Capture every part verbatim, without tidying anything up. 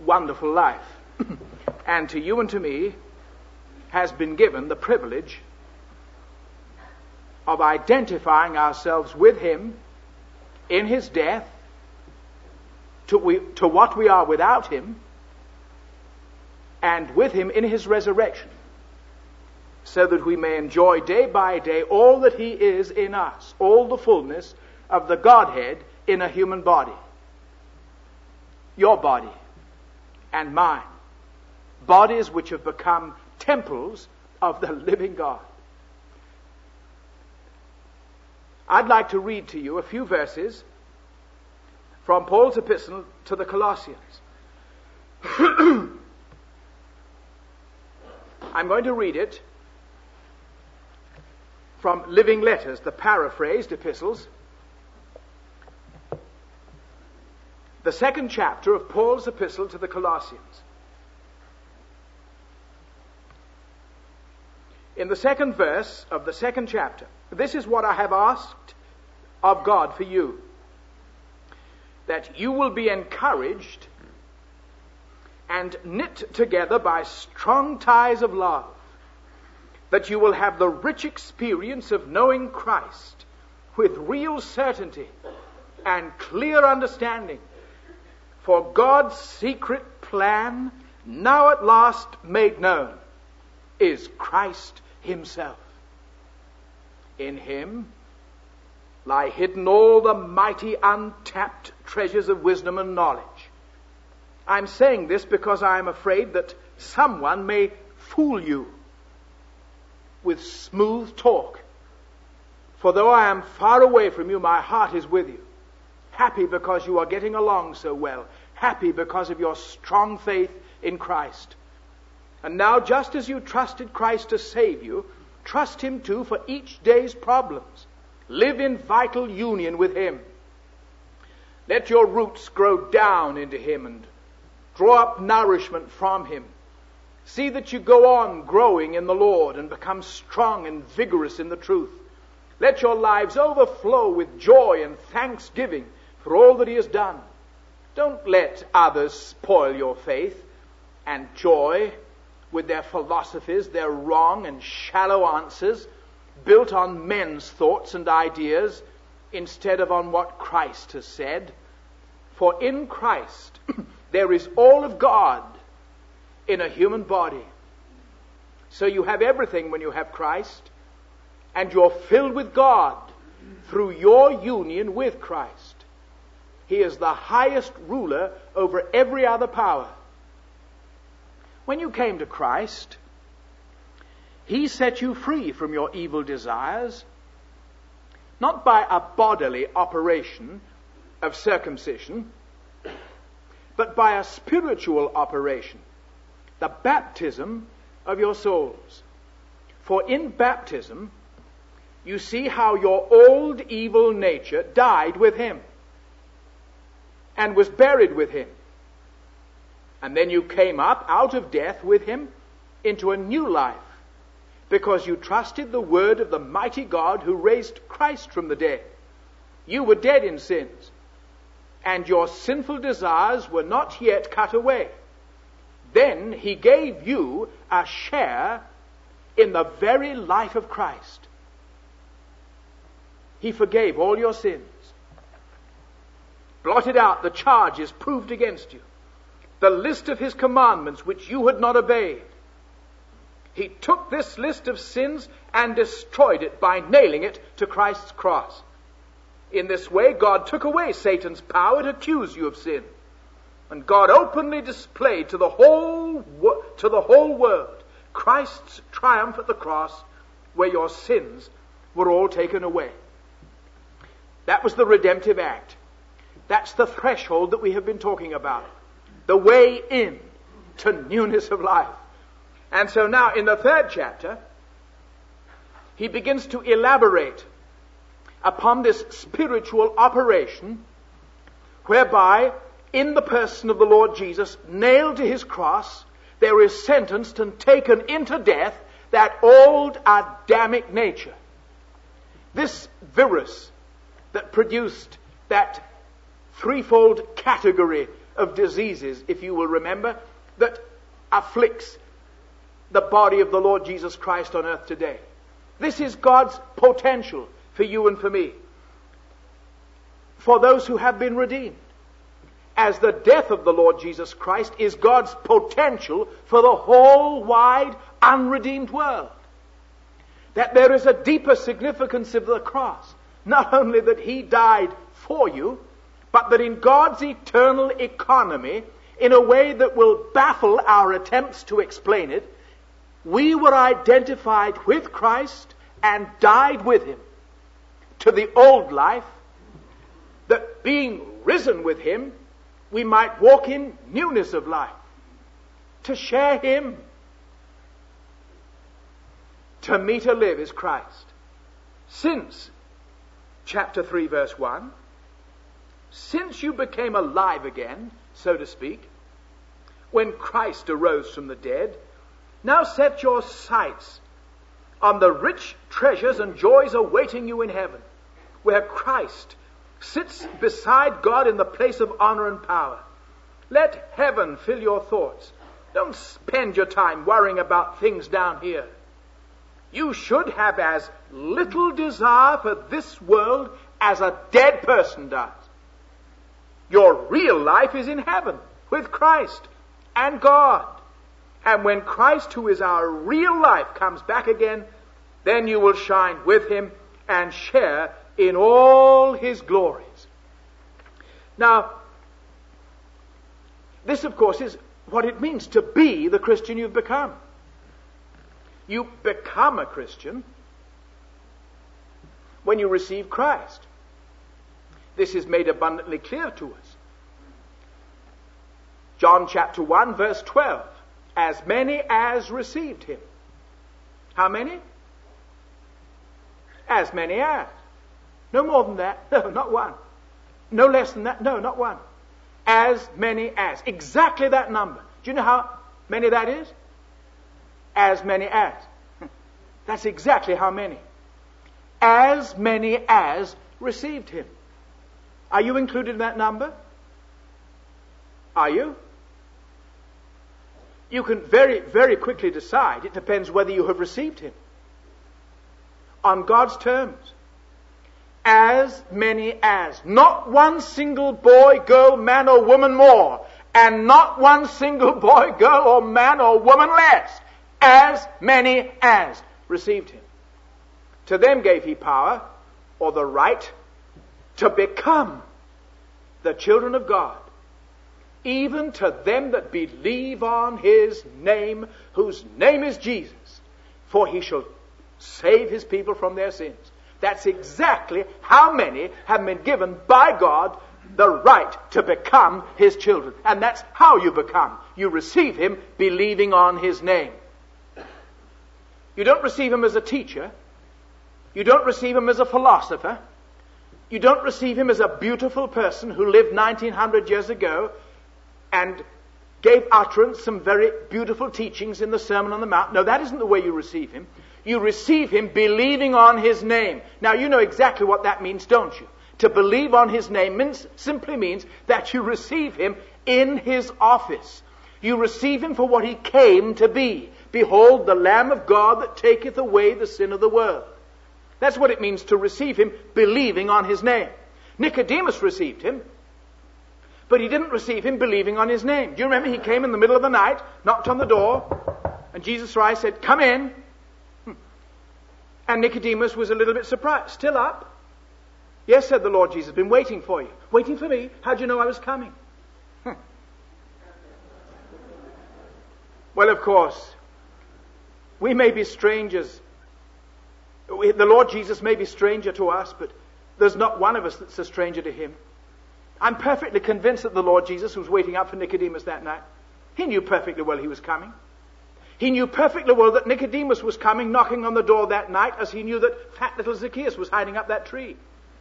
wonderful life. And to you and to me has been given the privilege of identifying ourselves with him in his death, to, we, to what we are without him, and with him in his resurrection, so that we may enjoy day by day all that he is in us, all the fullness of the Godhead in a human body. Your body and mine. Bodies which have become temples of the living God. I'd like to read to you a few verses from Paul's epistle to the Colossians. I'm going to read it from Living Letters, the paraphrased epistles, the second chapter of Paul's epistle to the Colossians. In the second verse of the second chapter, this is what I have asked of God for you, that you will be encouraged and knit together by strong ties of love, that you will have the rich experience of knowing Christ with real certainty and clear understanding. For God's secret plan, now at last made known, is Christ himself. In him lie hidden all the mighty untapped treasures of wisdom and knowledge. I'm saying this because I am afraid that someone may fool you with smooth talk. For though I am far away from you, my heart is with you. Happy because you are getting along so well. Happy because of your strong faith in Christ. And now, just as you trusted Christ to save you, trust him too for each day's problems. Live in vital union with him. Let your roots grow down into him and draw up nourishment from him. See that you go on growing in the Lord and become strong and vigorous in the truth. Let your lives overflow with joy and thanksgiving for all that he has done. Don't let others spoil your faith and joy with their philosophies, their wrong and shallow answers built on men's thoughts and ideas instead of on what Christ has said. For in Christ there is all of God in a human body. So you have everything when you have Christ, and you're filled with God through your union with Christ. He is the highest ruler over every other power. When you came to Christ, he set you free from your evil desires, not by a bodily operation of circumcision, but by a spiritual operation, the baptism of your souls. For in baptism, you see how your old evil nature died with him and was buried with him. And then you came up out of death with him into a new life, because you trusted the word of the mighty God who raised Christ from the dead. You were dead in sins, and your sinful desires were not yet cut away. Then he gave you a share in the very life of Christ. He forgave all your sins, blotted out the charges proved against you, the list of his commandments which you had not obeyed. He took this list of sins and destroyed it by nailing it to Christ's cross. In this way, God took away Satan's power to accuse you of sin. And God openly displayed to the whole to the whole world Christ's triumph at the cross, where your sins were all taken away. That was the redemptive act. That's the threshold that we have been talking about. The way in to newness of life. And so now in the third chapter, he begins to elaborate upon this spiritual operation whereby in the person of the Lord Jesus, nailed to his cross, there is sentenced and taken into death that old Adamic nature. This virus that produced that threefold category of diseases, if you will remember, that afflicts the body of the Lord Jesus Christ on earth today. This is God's potential for you and for me, for those who have been redeemed. As the death of the Lord Jesus Christ is God's potential for the whole wide, unredeemed world. That there is a deeper significance of the cross. Not only that He died for you, but that in God's eternal economy, in a way that will baffle our attempts to explain it, we were identified with Christ and died with Him to the old life, that being risen with Him, we might walk in newness of life, to share Him. To me to live is Christ. Since chapter three verse one, since you became alive again, so to speak, when Christ arose from the dead, now set your sights on the rich treasures and joys awaiting you in heaven, where Christ sits beside God in the place of honor and power. Let heaven fill your thoughts. Don't spend your time worrying about things down here. You should have as little desire for this world as a dead person does. Your real life is in heaven with Christ and God. And when Christ, who is our real life, comes back again, then you will shine with Him and share in all His glories. Now, this, of course, is what it means to be the Christian you've become. You become a Christian when you receive Christ. This is made abundantly clear to us. John chapter one, verse twelve. As many as received Him. How many? As many as. No more than that. No, not one. No less than that. No, not one. As many as. Exactly that number. Do you know how many that is? As many as. That's exactly how many. As many as received Him. Are you included in that number? Are you? You can very, very quickly decide. It depends whether you have received Him. On God's terms. As many as. Not one single boy, girl, man or woman more. And not one single boy, girl or man or woman less. As many as received Him. To them gave He power, or the right, to become the children of God. Even to them that believe on His name, whose name is Jesus. For He shall save His people from their sins. That's exactly how many have been given by God the right to become His children. And that's how you become. You receive Him believing on His name. You don't receive Him as a teacher. You don't receive Him as a philosopher. You don't receive Him as a beautiful person who lived nineteen hundred years ago and gave utterance some very beautiful teachings in the Sermon on the Mount. No, that isn't the way you receive Him. You receive Him believing on His name. Now, you know exactly what that means, don't you? To believe on His name means, simply means that you receive Him in His office. You receive Him for what He came to be. Behold, the Lamb of God that taketh away the sin of the world. That's what it means to receive Him believing on His name. Nicodemus received Him, but he didn't receive Him believing on His name. Do you remember? He came in the middle of the night, knocked on the door, and Jesus Christ said, "Come in." And Nicodemus was a little bit surprised. "Still up?" "Yes," said the Lord Jesus, "been waiting for you." "Waiting for me? How'd you know I was coming?" Well, of course, we may be strangers. We, the Lord Jesus may be stranger to us, but there's not one of us that's a stranger to Him. I'm perfectly convinced that the Lord Jesus was waiting up for Nicodemus that night. He knew perfectly well He was coming. He knew perfectly well that Nicodemus was coming, knocking on the door that night, as he knew that fat little Zacchaeus was hiding up that tree.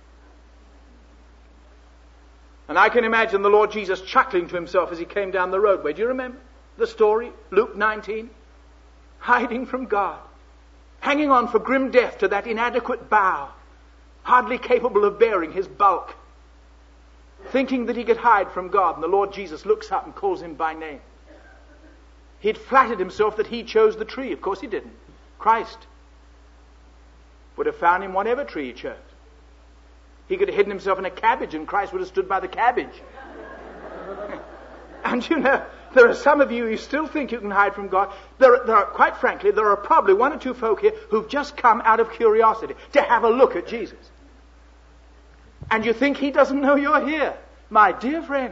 And I can imagine the Lord Jesus chuckling to Himself as He came down the roadway. Do you remember the story? Luke nineteen. Hiding from God. Hanging on for grim death to that inadequate bough, hardly capable of bearing His bulk. thinking that he could hide from God, and the Lord Jesus looks up and calls him by name. He'd flattered himself that he chose the tree. Of course he didn't. Christ would have found him whatever tree he chose. He could have hidden himself in a cabbage and Christ would have stood by the cabbage. And you know, there are some of you who still think you can hide from God. There, there are, quite frankly, there are probably one or two folk here who've just come out of curiosity to have a look at Jesus. And you think he doesn't know you're here. My dear friend,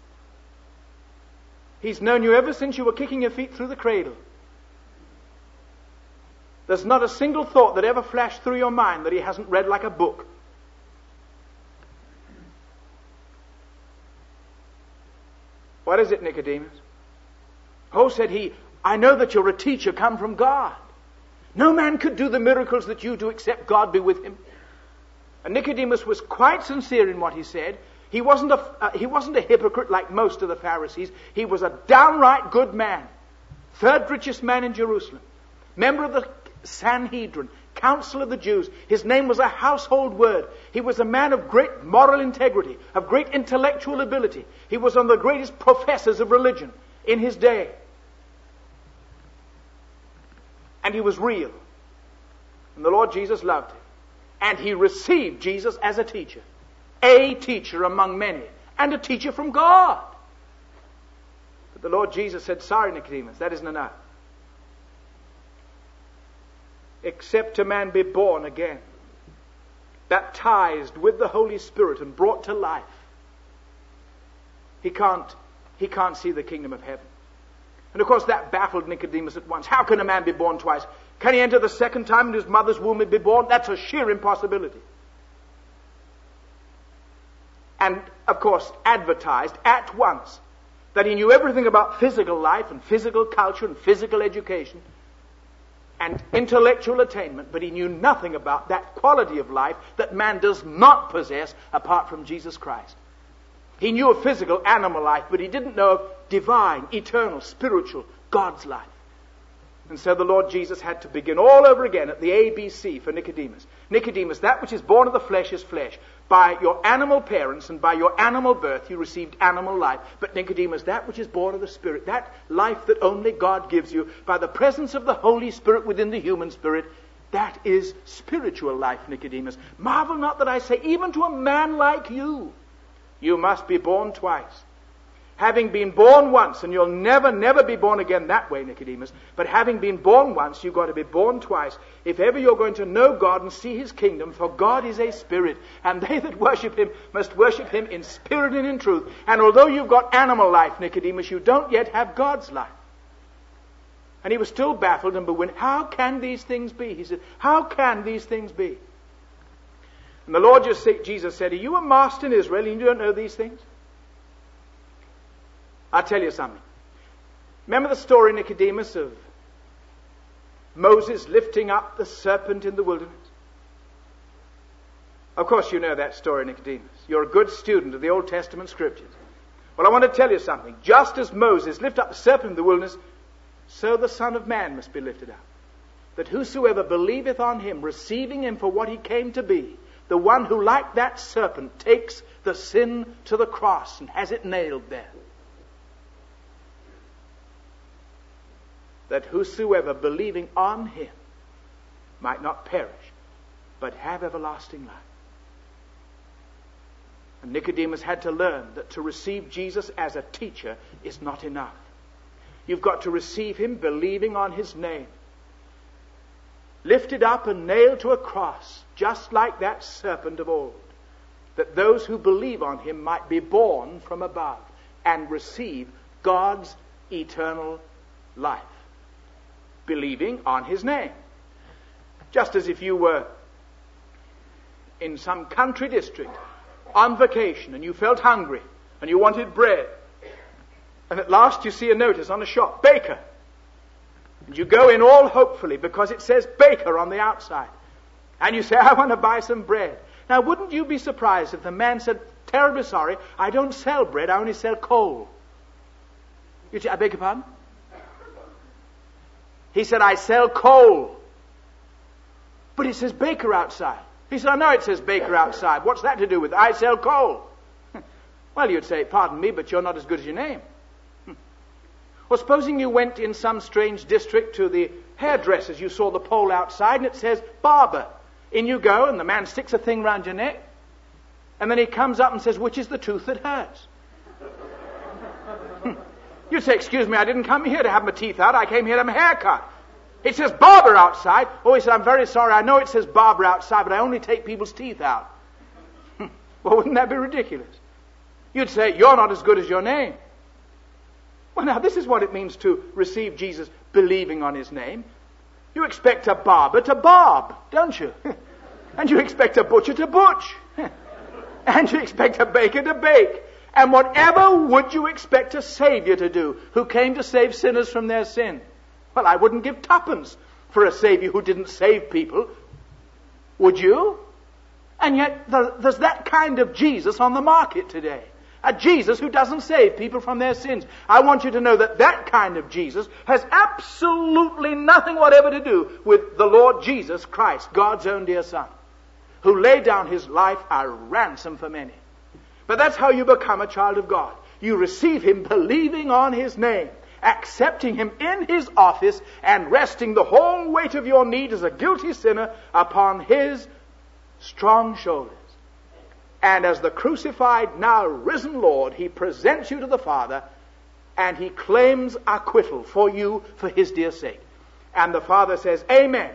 he's known you ever since you were kicking your feet through the cradle. There's not a single thought that ever flashed through your mind that he hasn't read like a book. What is it, Nicodemus? Oh, said he, I know that you're a teacher come from God. No man could do the miracles that you do except God be with him. And Nicodemus was quite sincere in what he said. He wasn't a, uh, he wasn't a hypocrite like most of the Pharisees. He was a downright good man. Third richest man in Jerusalem. Member of the Sanhedrin. Council of the Jews. His name was a household word. He was a man of great moral integrity, of great intellectual ability. He was one of the greatest professors of religion in his day. And he was real. And the Lord Jesus loved him. And he received Jesus as a teacher. A teacher among many. And a teacher from God. But the Lord Jesus said, sorry, Nicodemus, that isn't enough. Except a man be born again, baptized with the Holy Spirit and brought to life, he can't, he can't see the kingdom of heaven. And of course that baffled Nicodemus at once. How can a man be born twice? Can he enter the second time in his mother's womb and be born? That's a sheer impossibility. And of course advertised at once that he knew everything about physical life and physical culture and physical education and intellectual attainment, but he knew nothing about that quality of life that man does not possess apart from Jesus Christ. He knew of physical animal life, but he didn't know of divine, eternal, spiritual, God's life. And so the Lord Jesus had to begin all over again at the A B C for Nicodemus. Nicodemus, that which is born of the flesh is flesh. By your animal parents and by your animal birth you received animal life. But Nicodemus, that which is born of the Spirit, that life that only God gives you by the presence of the Holy Spirit within the human spirit, that is spiritual life, Nicodemus. Marvel not that I say, even to a man like you, you must be born twice. Having been born once, and you'll never, never be born again that way, Nicodemus, but having been born once, you've got to be born twice. If ever you're going to know God and see his kingdom, for God is a spirit, and they that worship him must worship him in spirit and in truth. And although you've got animal life, Nicodemus, you don't yet have God's life. And he was still baffled and bewildered. How can these things be? He said, how can these things be? And the Lord Jesus said, are you a master in Israel and you don't know these things? I'll tell you something. Remember the story, Nicodemus, of Moses lifting up the serpent in the wilderness? Of course you know that story, Nicodemus. You're a good student of the Old Testament scriptures. Well, I want to tell you something. Just as Moses lifted up the serpent in the wilderness, so the Son of Man must be lifted up. That whosoever believeth on him, receiving him for what he came to be, the one who, like that serpent, takes the sin to the cross and has it nailed there. That whosoever believing on him might not perish, but have everlasting life. And Nicodemus had to learn that to receive Jesus as a teacher is not enough. You've got to receive him believing on his name. Lifted up and nailed to a cross, just like that serpent of old. That those who believe on him might be born from above and receive God's eternal life. Believing on his name. Just as if you were in some country district on vacation and you felt hungry and you wanted bread, and at last you see a notice on a shop, baker, and you go in all hopefully because it says baker on the outside, and you say, I want to buy some bread. Now wouldn't you be surprised if the man said, terribly sorry, I don't sell bread, I only sell coal? You say, I beg your pardon? He said, I sell coal. But it says baker outside. He said, I know it says baker outside. What's that to do with it? I sell coal. Well, you'd say, pardon me, but you're not as good as your name. Hmm. Or supposing you went in some strange district to the hairdressers, you saw the pole outside and it says barber. In you go and the man sticks a thing round your neck and then he comes up and says, which is the tooth that hurts? Hmm. You'd say, excuse me, I didn't come here to have my teeth out, I came here to have my hair cut. It says barber outside. Oh, he said, I'm very sorry, I know it says barber outside, but I only take people's teeth out. Hmm. Well, wouldn't that be ridiculous? You'd say, you're not as good as your name. Well, now, this is what it means to receive Jesus believing on his name. You expect a barber to barb, don't you? And you expect a butcher to butch. And you expect a baker to bake. And whatever would you expect a Savior to do who came to save sinners from their sin? Well, I wouldn't give tuppence for a Savior who didn't save people. Would you? And yet there's that kind of Jesus on the market today. A Jesus who doesn't save people from their sins. I want you to know that that kind of Jesus has absolutely nothing whatever to do with the Lord Jesus Christ, God's own dear Son, who laid down his life a ransom for many. But that's how you become a child of God. You receive him believing on his name, accepting him in his office, and resting the whole weight of your need as a guilty sinner upon his strong shoulders. And as the crucified, now risen Lord, he presents you to the Father, and he claims acquittal for you for his dear sake. And the Father says, Amen.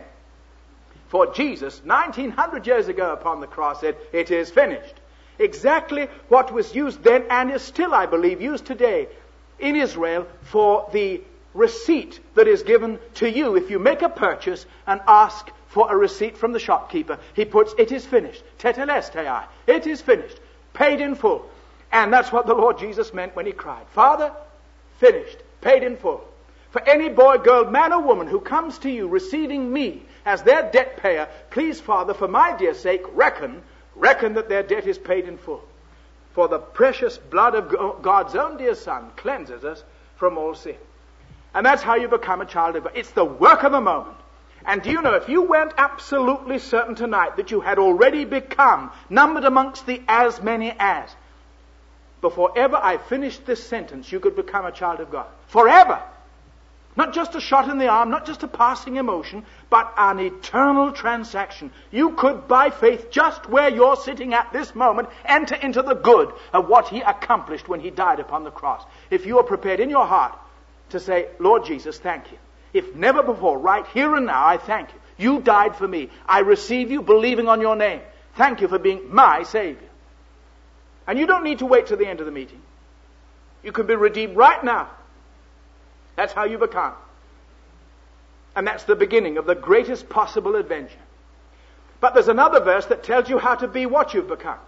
For Jesus, nineteen hundred years ago upon the cross, said, it is finished. Exactly what was used then and is still, I believe, used today in Israel for the receipt that is given to you if you make a purchase and ask for a receipt from the shopkeeper. He puts, it is finished. Tetelestai. It is finished. Paid in full. And that's what the Lord Jesus meant when he cried, Father, finished. Paid in full. For any boy, girl, man or woman who comes to you receiving me as their debt payer, please, Father, for my dear sake, reckon, reckon that their debt is paid in full. For the precious blood of God's own dear Son cleanses us from all sin. And that's how you become a child of God. It's the work of a moment. And do you know, if you weren't absolutely certain tonight that you had already become numbered amongst the as many as, before ever I finished this sentence, you could become a child of God. Forever. Not just a shot in the arm, not just a passing emotion, but an eternal transaction. You could, by faith, just where you're sitting at this moment, enter into the good of what he accomplished when he died upon the cross. If you are prepared in your heart to say, Lord Jesus, thank you. If never before, right here and now, I thank you. You died for me. I receive you believing on your name. Thank you for being my Savior. And you don't need to wait till the end of the meeting. You can be redeemed right now. That's how you become. And that's the beginning of the greatest possible adventure. But there's another verse that tells you how to be what you've become.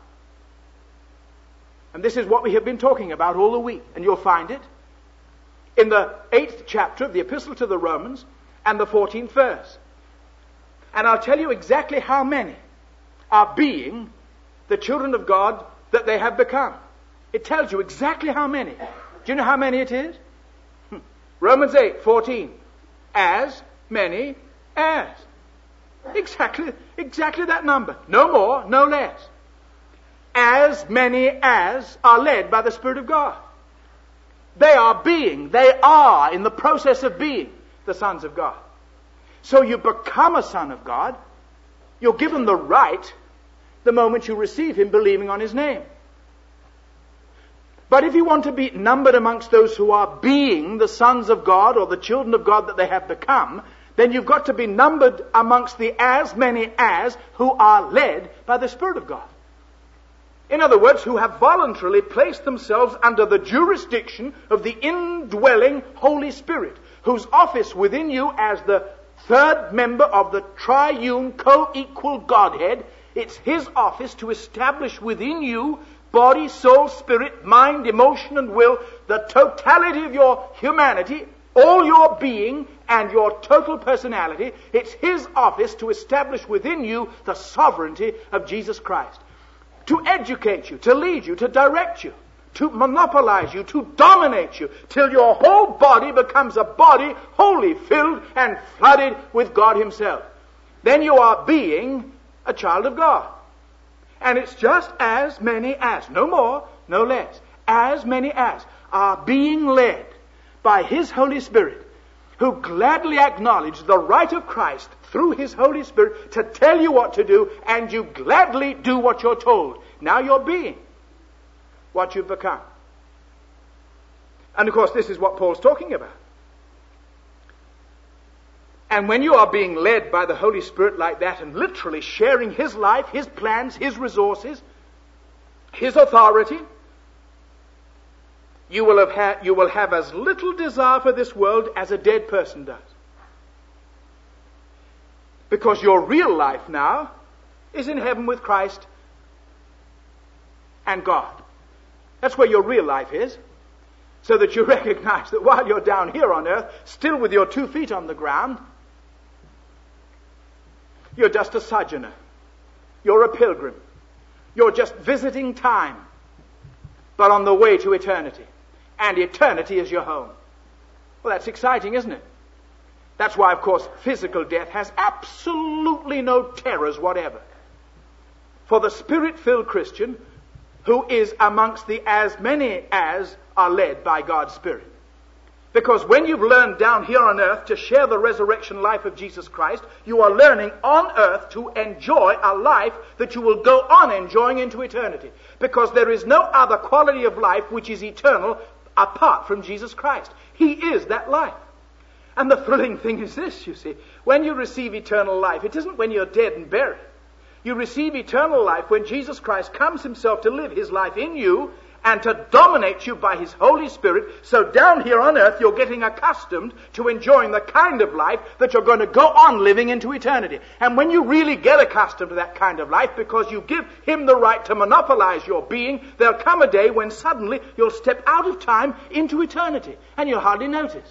And this is what we have been talking about all the week. And you'll find it in the eighth chapter of the Epistle to the Romans and the fourteenth verse. And I'll tell you exactly how many are being the children of God that they have become. It tells you exactly how many. Do you know how many it is? Romans eight fourteen. As many as. Exactly, exactly that number. No more, no less. As many as are led by the Spirit of God. They are being, they are in the process of being the sons of God. So you become a son of God. You're given the right the moment you receive him believing on his name. But if you want to be numbered amongst those who are being the sons of God or the children of God that they have become, then you've got to be numbered amongst the as many as who are led by the Spirit of God. In other words, who have voluntarily placed themselves under the jurisdiction of the indwelling Holy Spirit, whose office within you as the third member of the triune co-equal Godhead, it's his office to establish within you body, soul, spirit, mind, emotion, and will, the totality of your humanity, all your being, and your total personality. It's his office to establish within you the sovereignty of Jesus Christ. To educate you, to lead you, to direct you, to monopolize you, to dominate you, till your whole body becomes a body wholly filled and flooded with God himself. Then you are being a child of God. And it's just as many as. No more, no less. As many as are being led by His Holy Spirit, who gladly acknowledge the right of Christ through His Holy Spirit to tell you what to do, and you gladly do what you're told. Now you're being what you've become. And of course, this is what Paul's talking about. And when you are being led by the Holy Spirit like that and literally sharing His life, His plans, His resources, His authority, you will have ha- you will have as little desire for this world as a dead person does. Because your real life now is in heaven with Christ and God. That's where your real life is. So that you recognize that while you're down here on earth, still with your two feet on the ground, you're just a sojourner. You're a pilgrim. You're just visiting time, but on the way to eternity. And eternity is your home. Well, that's exciting, isn't it? That's why, of course, physical death has absolutely no terrors whatever. For the Spirit-filled Christian, who is amongst the as many as are led by God's Spirit. Because when you've learned down here on earth to share the resurrection life of Jesus Christ, you are learning on earth to enjoy a life that you will go on enjoying into eternity. Because there is no other quality of life which is eternal apart from Jesus Christ. He is that life. And the thrilling thing is this, you see. When you receive eternal life, it isn't when you're dead and buried. You receive eternal life when Jesus Christ comes Himself to live His life in you and to dominate you by His Holy Spirit. So down here on earth, you're getting accustomed to enjoying the kind of life that you're going to go on living into eternity. And when you really get accustomed to that kind of life, because you give Him the right to monopolize your being, there'll come a day when suddenly you'll step out of time into eternity, and you'll hardly notice.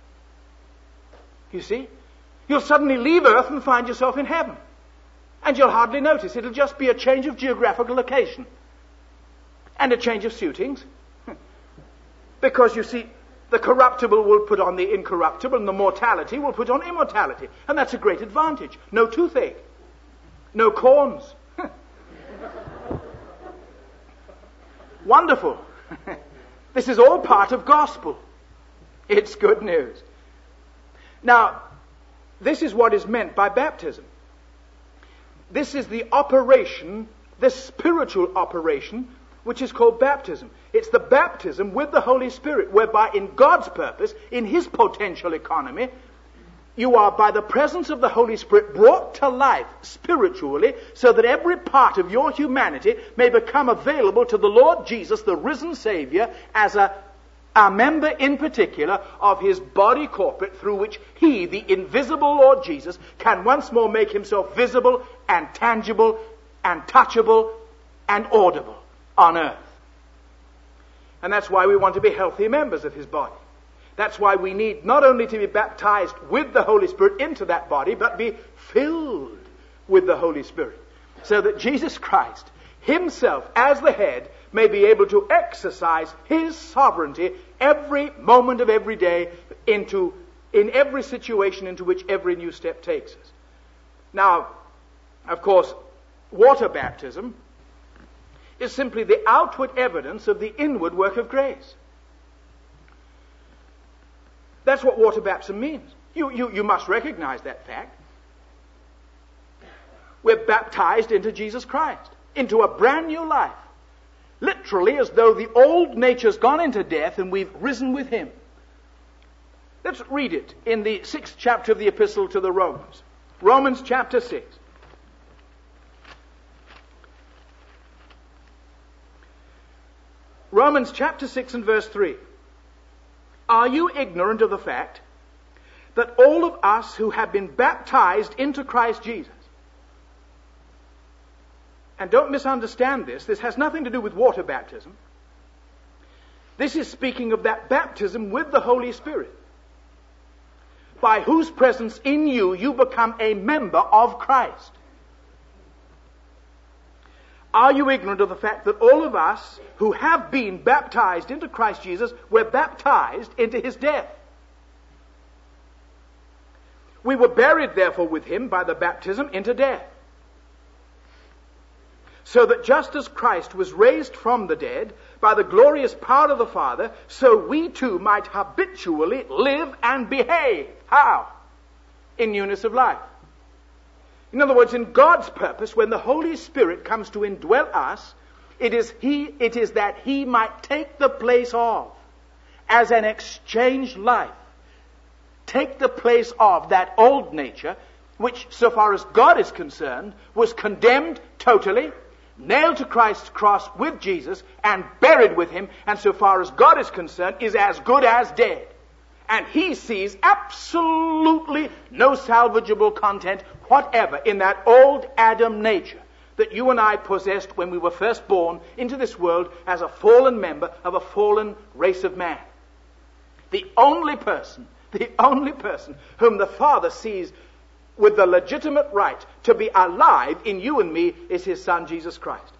You see? You'll suddenly leave earth and find yourself in heaven. And you'll hardly notice. It'll just be a change of geographical location. And a change of suitings. Because, you see, the corruptible will put on the incorruptible, and the mortality will put on immortality. And that's a great advantage. No toothache. No corns. Wonderful. This is all part of gospel. It's good news. Now, this is what is meant by baptism. This is the operation, this spiritual operation, which is called baptism. It's the baptism with the Holy Spirit, whereby in God's purpose, in His potential economy, you are by the presence of the Holy Spirit brought to life spiritually, so that every part of your humanity may become available to the Lord Jesus, the risen Savior, as a a member in particular of His body corporate, through which He, the invisible Lord Jesus, can once more make Himself visible and tangible and touchable and audible on earth. And that's why we want to be healthy members of His body. That's why we need not only to be baptized with the Holy Spirit into that body, but be filled with the Holy Spirit, so that Jesus Christ Himself, as the head, may be able to exercise His sovereignty every moment of every day into in every situation into which every new step takes us. Now, of course, water baptism is simply the outward evidence of the inward work of grace. That's what water baptism means. You, you, you must recognize that fact. We're baptized into Jesus Christ, into a brand new life. Literally as though the old nature's gone into death and we've risen with Him. Let's read it in the sixth chapter of the Epistle to the Romans. Romans chapter six. Romans chapter six and verse three. Are you ignorant of the fact that all of us who have been baptized into Christ Jesus, and don't misunderstand this, this has nothing to do with water baptism. This is speaking of that baptism with the Holy Spirit, by whose presence in you you become a member of Christ. Are you ignorant of the fact that all of us who have been baptized into Christ Jesus were baptized into His death? We were buried, therefore, with Him by the baptism into death, so that just as Christ was raised from the dead by the glorious power of the Father, so we too might habitually live and behave. How? In newness of life. In other words, in God's purpose, when the Holy Spirit comes to indwell us, it is He, it is that He might take the place of, as an exchange life, take the place of that old nature, which, so far as God is concerned, was condemned totally, nailed to Christ's cross with Jesus, and buried with Him, and so far as God is concerned, is as good as dead. And He sees absolutely no salvageable content whatever in that old Adam nature that you and I possessed when we were first born into this world as a fallen member of a fallen race of man. The only person, the only person whom the Father sees with the legitimate right to be alive in you and me is His Son, Jesus Christ.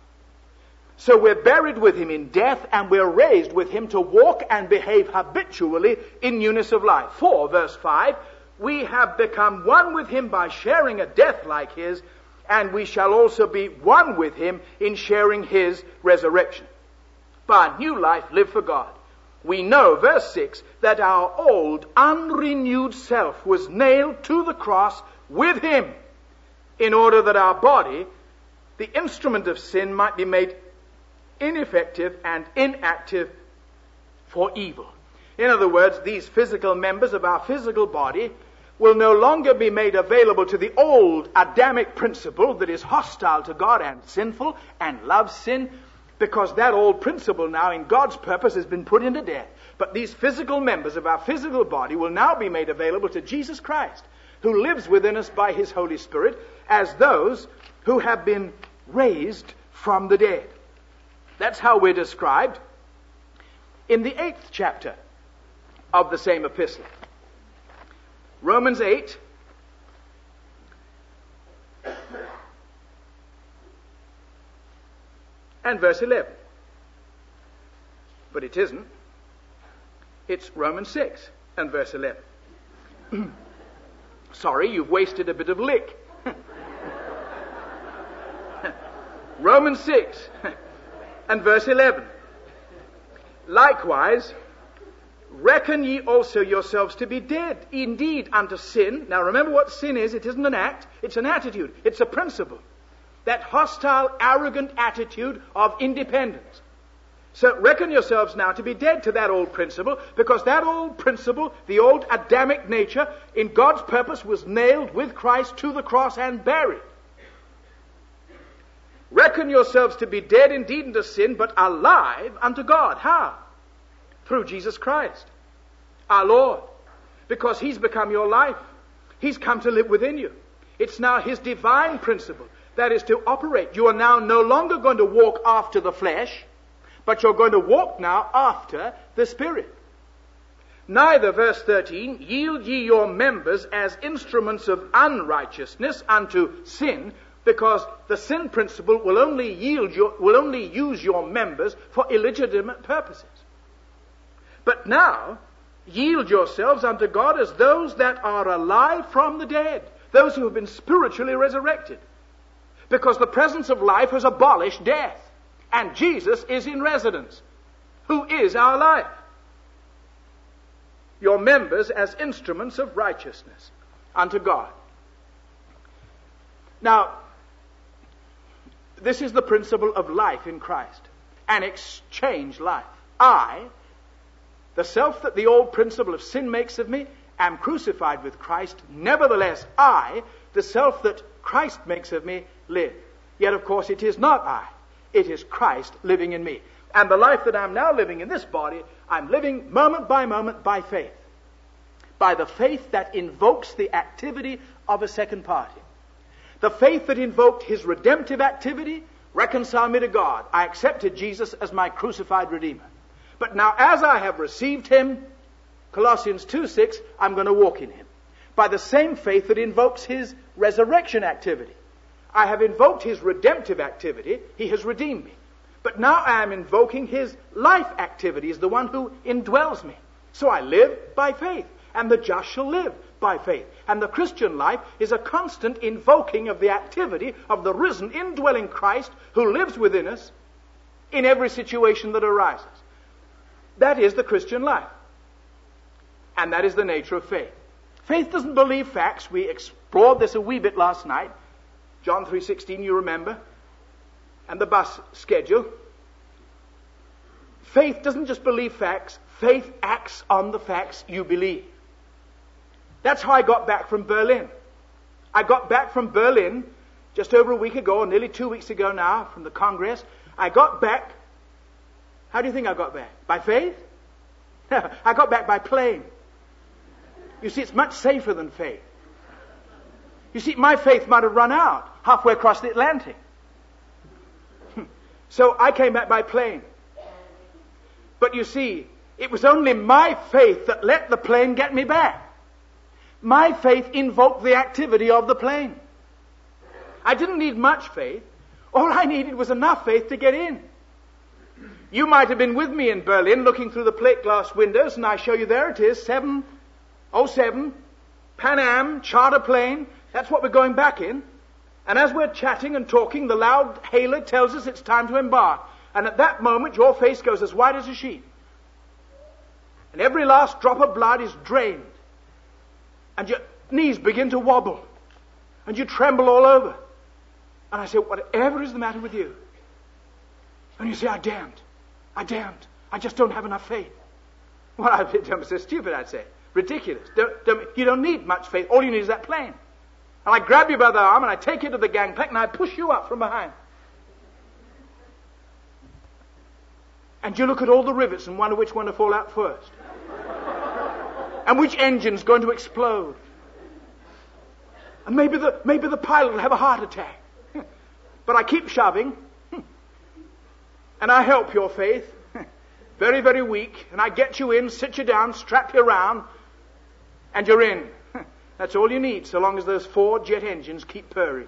So we're buried with Him in death, and we're raised with Him to walk and behave habitually in newness of life. For, verse five, we have become one with Him by sharing a death like His, and we shall also be one with Him in sharing His resurrection. By new life, live for God. We know, verse six, that our old, unrenewed self was nailed to the cross with Him, in order that our body, the instrument of sin, might be made ineffective and inactive for evil. In other words, these physical members of our physical body will no longer be made available to the old Adamic principle that is hostile to God and sinful and loves sin, because that old principle now in God's purpose has been put into death. But these physical members of our physical body will now be made available to Jesus Christ, who lives within us by His Holy Spirit, as those who have been raised from the dead. That's how we're described in the eighth chapter of the same epistle. Romans eight, and verse eleven. But it isn't. It's Romans six and verse eleven. Sorry, you've wasted a bit of lick. Romans six and verse eleven. Likewise, reckon ye also yourselves to be dead indeed unto sin. Now remember what sin is. It isn't an act. It's an attitude. It's a principle. That hostile, arrogant attitude of independence. So reckon yourselves now to be dead to that old principle, because that old principle, the old Adamic nature, in God's purpose was nailed with Christ to the cross and buried. Reckon yourselves to be dead indeed unto sin, but alive unto God. How? Through Jesus Christ, our Lord. Because He's become your life. He's come to live within you. It's now His divine principle that is to operate. You are now no longer going to walk after the flesh, but you're going to walk now after the Spirit. Neither, verse thirteen, yield ye your members as instruments of unrighteousness unto sin, because the sin principle will only yield your, will only use your members for illegitimate purposes. But now, yield yourselves unto God as those that are alive from the dead, those who have been spiritually resurrected. Because the presence of life has abolished death, and Jesus is in residence, who is our life. Your members as instruments of righteousness unto God. Now, this is the principle of life in Christ, an exchange life. I, the self that the old principle of sin makes of me, am crucified with Christ. Nevertheless, I, the self that Christ makes of me, live. Yet, of course, it is not I. It is Christ living in me. And the life that I'm now living in this body, I'm living moment by moment by faith. By the faith that invokes the activity of a second party. The faith that invoked His redemptive activity, reconcile me to God. I accepted Jesus as my crucified Redeemer. But now as I have received Him, Colossians two six, I'm going to walk in Him. By the same faith that invokes His resurrection activity. I have invoked His redemptive activity. He has redeemed me. But now I am invoking His life activity as the one who indwells me. So I live by faith. And the just shall live by faith. And the Christian life is a constant invoking of the activity of the risen, indwelling Christ who lives within us in every situation that arises. That is the Christian life. And that is the nature of faith. Faith doesn't believe facts. We explored this a wee bit last night. John three sixteen, you remember. And the bus schedule. Faith doesn't just believe facts. Faith acts on the facts you believe. That's how I got back from Berlin. I got back from Berlin just over a week ago, or nearly two weeks ago now, from the Congress. I got back. How do you think I got back? By faith? I got back by plane. You see, it's much safer than faith. You see, my faith might have run out halfway across the Atlantic. So I came back by plane. But you see, it was only my faith that let the plane get me back. My faith invoked the activity of the plane. I didn't need much faith. All I needed was enough faith to get in. You might have been with me in Berlin looking through the plate glass windows, and I show you there it is, seven oh seven, Pan Am, charter plane. That's what we're going back in. And as we're chatting and talking, the loud hailer tells us it's time to embark. And at that moment, your face goes as white as a sheet. And every last drop of blood is drained. And your knees begin to wobble. And you tremble all over. And I say, whatever is the matter with you? And you say, I daren't. I daren't. I just don't have enough faith. Well, I don't say stupid, I'd say. Ridiculous. Don't, don't, you don't need much faith. All you need is that plane. And I grab you by the arm and I take you to the gangplank and I push you up from behind. And you look at all the rivets and wonder which one to fall out first. And which engine's going to explode. And maybe the, maybe the pilot will have a heart attack. But I keep shoving. And I help your faith. Very, very weak. And I get you in, sit you down, strap you around. And you're in. That's all you need, so long as those four jet engines keep purring.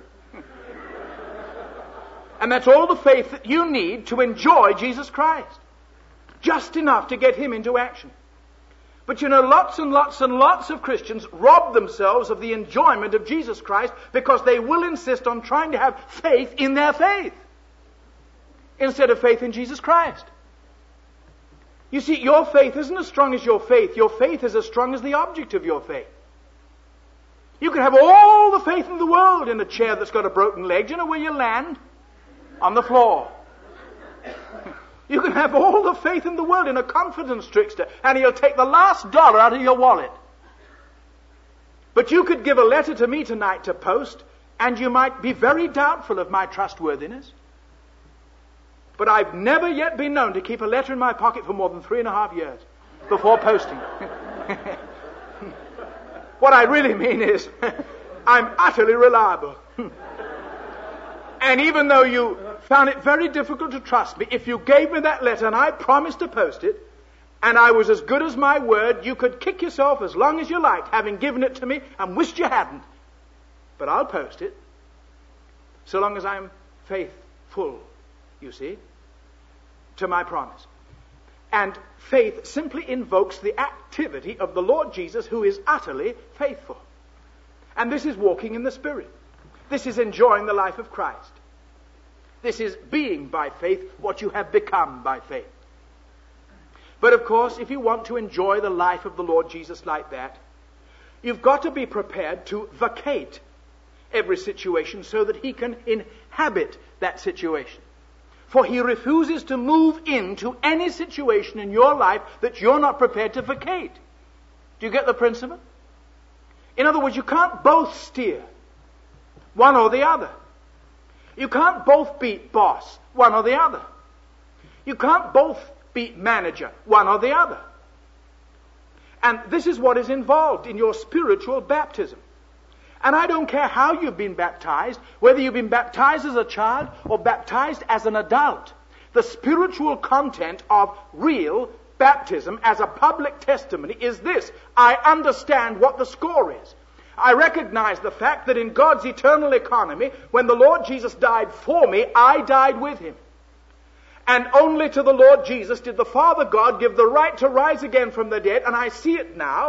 And that's all the faith that you need to enjoy Jesus Christ. Just enough to get Him into action. But you know, lots and lots and lots of Christians rob themselves of the enjoyment of Jesus Christ because they will insist on trying to have faith in their faith instead of faith in Jesus Christ. You see, your faith isn't as strong as your faith. Your faith is as strong as the object of your faith. You can have all the faith in the world in a chair that's got a broken leg. Do you know where you land? On the floor. You can have all the faith in the world in a confidence trickster, and he'll take the last dollar out of your wallet. But you could give a letter to me tonight to post, and you might be very doubtful of my trustworthiness. But I've never yet been known to keep a letter in my pocket for more than three and a half years before posting. What I really mean is, I'm utterly reliable. And even though you found it very difficult to trust me, if you gave me that letter and I promised to post it, and I was as good as my word, you could kick yourself as long as you liked, having given it to me and wished you hadn't. But I'll post it, so long as I'm faithful, you see, to my promise. And faith simply invokes the activity of the Lord Jesus, who is utterly faithful. And this is walking in the Spirit. This is enjoying the life of Christ. This is being by faith what you have become by faith. But of course, if you want to enjoy the life of the Lord Jesus like that, you've got to be prepared to vacate every situation so that He can inhabit that situation. For He refuses to move into any situation in your life that you're not prepared to vacate. Do you get the principle? In other words, you can't both steer, one or the other. You can't both be boss, one or the other. You can't both be manager, one or the other. And this is what is involved in your spiritual baptism. And I don't care how you've been baptized, whether you've been baptized as a child or baptized as an adult. The spiritual content of real baptism as a public testimony is this: I understand what the score is. I recognize the fact that in God's eternal economy, when the Lord Jesus died for me, I died with Him. And only to the Lord Jesus did the Father God give the right to rise again from the dead, and I see it now.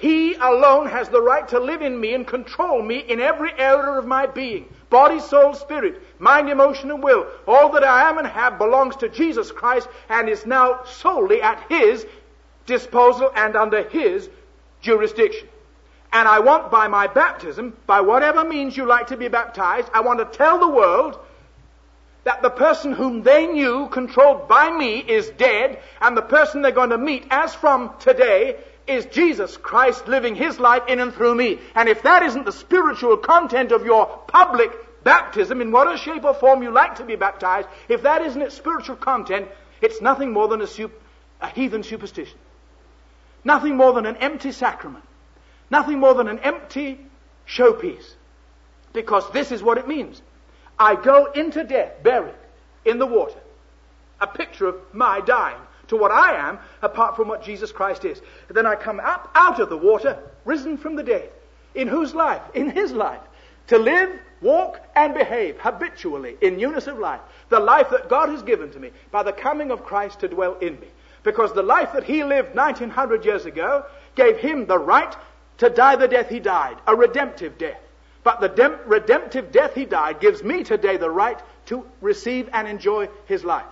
He alone has the right to live in me and control me in every area of my being. Body, soul, spirit, mind, emotion, and will. All that I am and have belongs to Jesus Christ and is now solely at His disposal and under His jurisdiction. And I want by my baptism, by whatever means you like to be baptized, I want to tell the world that the person whom they knew, controlled by me, is dead, and the person they're going to meet as from today is Jesus Christ living His life in and through me. And if that isn't the spiritual content of your public baptism, in whatever shape or form you like to be baptized, if that isn't its spiritual content, it's nothing more than a, sup- a heathen superstition. Nothing more than an empty sacrament. Nothing more than an empty showpiece. Because this is what it means. I go into death, buried in the water. A picture of my dying to what I am, apart from what Jesus Christ is. And then I come up out of the water, risen from the dead. In whose life? In His life. To live, walk, and behave habitually in newness of life. The life that God has given to me by the coming of Christ to dwell in me. Because the life that He lived nineteen hundred years ago gave Him the right to die the death He died, a redemptive death. But the dem- redemptive death He died gives me today the right to receive and enjoy His life.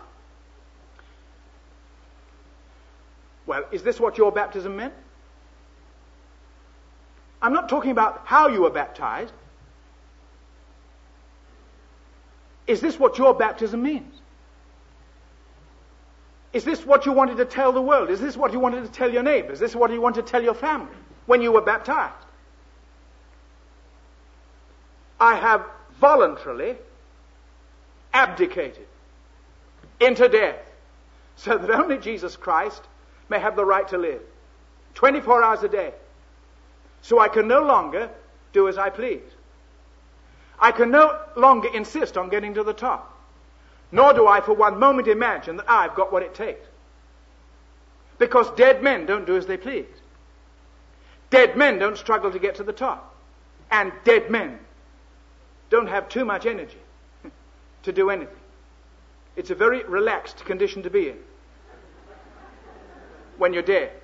Well, is this what your baptism meant? I'm not talking about how you were baptized. Is this what your baptism means? Is this what you wanted to tell the world? Is this what you wanted to tell your neighbors? Is this what you wanted to tell your family when you were baptized? I have voluntarily abdicated into death so that only Jesus Christ may have the right to live twenty-four hours a day. So I can no longer do as I please. I can no longer insist on getting to the top. Nor do I for one moment imagine that I've got what it takes. Because dead men don't do as they please. Dead men don't struggle to get to the top. And dead men don't have too much energy to do anything. It's a very relaxed condition to be in when you're dead.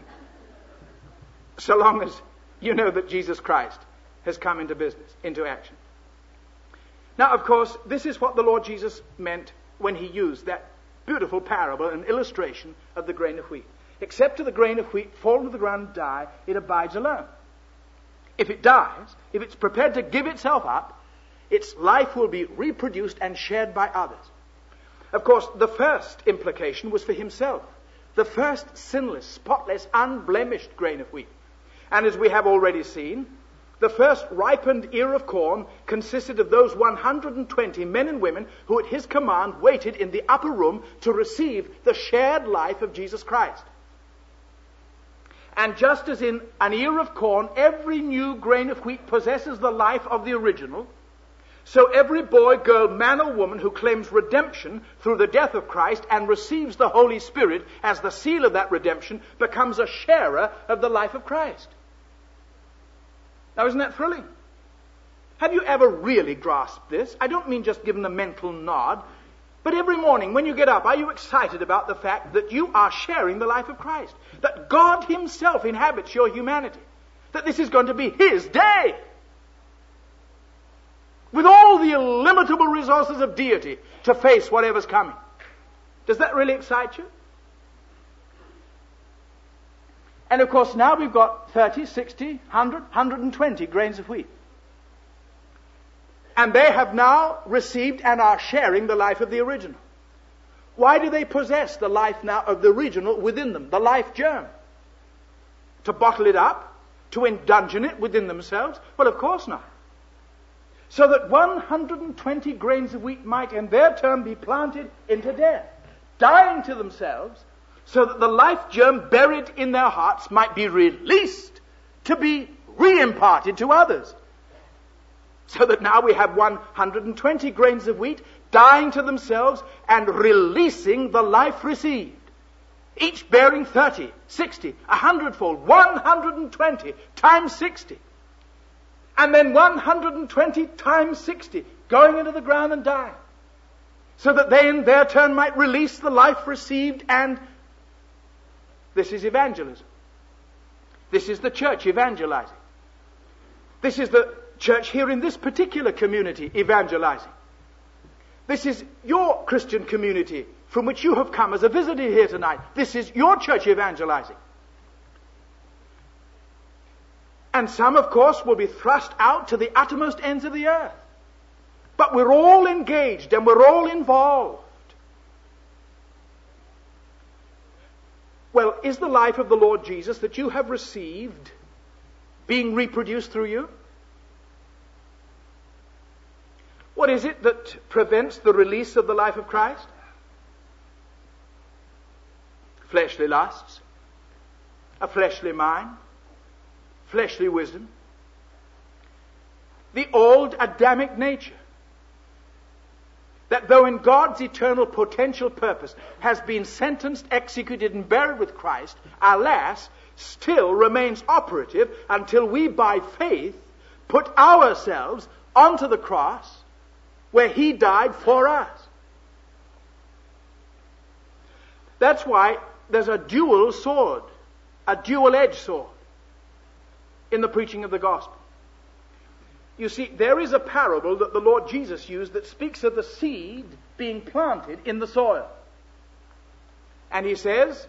So long as you know that Jesus Christ has come into business, into action. Now, of course, this is what the Lord Jesus meant when He used that beautiful parable and illustration of the grain of wheat. Except to the grain of wheat fall to the ground and die, it abides alone. If it dies, if it's prepared to give itself up, its life will be reproduced and shared by others. Of course, the first implication was for Himself. The first sinless, spotless, unblemished grain of wheat. And as we have already seen, the first ripened ear of corn consisted of those one hundred twenty men and women who at His command waited in the upper room to receive the shared life of Jesus Christ. And just as in an ear of corn, every new grain of wheat possesses the life of the original, so every boy, girl, man or woman who claims redemption through the death of Christ and receives the Holy Spirit as the seal of that redemption becomes a sharer of the life of Christ. Now, isn't that thrilling? Have you ever really grasped this? I don't mean just given a mental nod, but every morning when you get up, are you excited about the fact that you are sharing the life of Christ? That God Himself inhabits your humanity? That this is going to be His day? With all the illimitable resources of deity to face whatever's coming. Does that really excite you? And of course now we've got thirty, sixty, one hundred, one hundred twenty grains of wheat. And they have now received and are sharing the life of the original. Why do they possess the life now of the original within them, the life germ? To bottle it up? To indulge it within themselves? Well, of course not. So that one hundred twenty grains of wheat might in their turn be planted into death, dying to themselves, so that the life germ buried in their hearts might be released to be re-imparted to others. So that now we have one hundred twenty grains of wheat dying to themselves and releasing the life received. Each bearing thirty, sixty, a hundredfold, one hundred twenty times sixty. And then one hundred twenty times sixty going into the ground and dying. So that they in their turn might release the life received, and this is evangelism. This is the church evangelizing. This is the church here in this particular community evangelizing. This is your Christian community from which you have come as a visitor here tonight. This is your church evangelizing. And some, of course, will be thrust out to the uttermost ends of the earth. But we're all engaged and we're all involved. Well, is the life of the Lord Jesus that you have received being reproduced through you? What is it that prevents the release of the life of Christ? Fleshly lusts, a fleshly mind, fleshly wisdom, the old Adamic nature, that though in God's eternal potential purpose has been sentenced, executed, and buried with Christ, alas, still remains operative until we by faith put ourselves onto the cross where He died for us. That's why there's a dual sword, a dual-edged sword in the preaching of the gospel. You see, there is a parable that the Lord Jesus used that speaks of the seed being planted in the soil. And He says,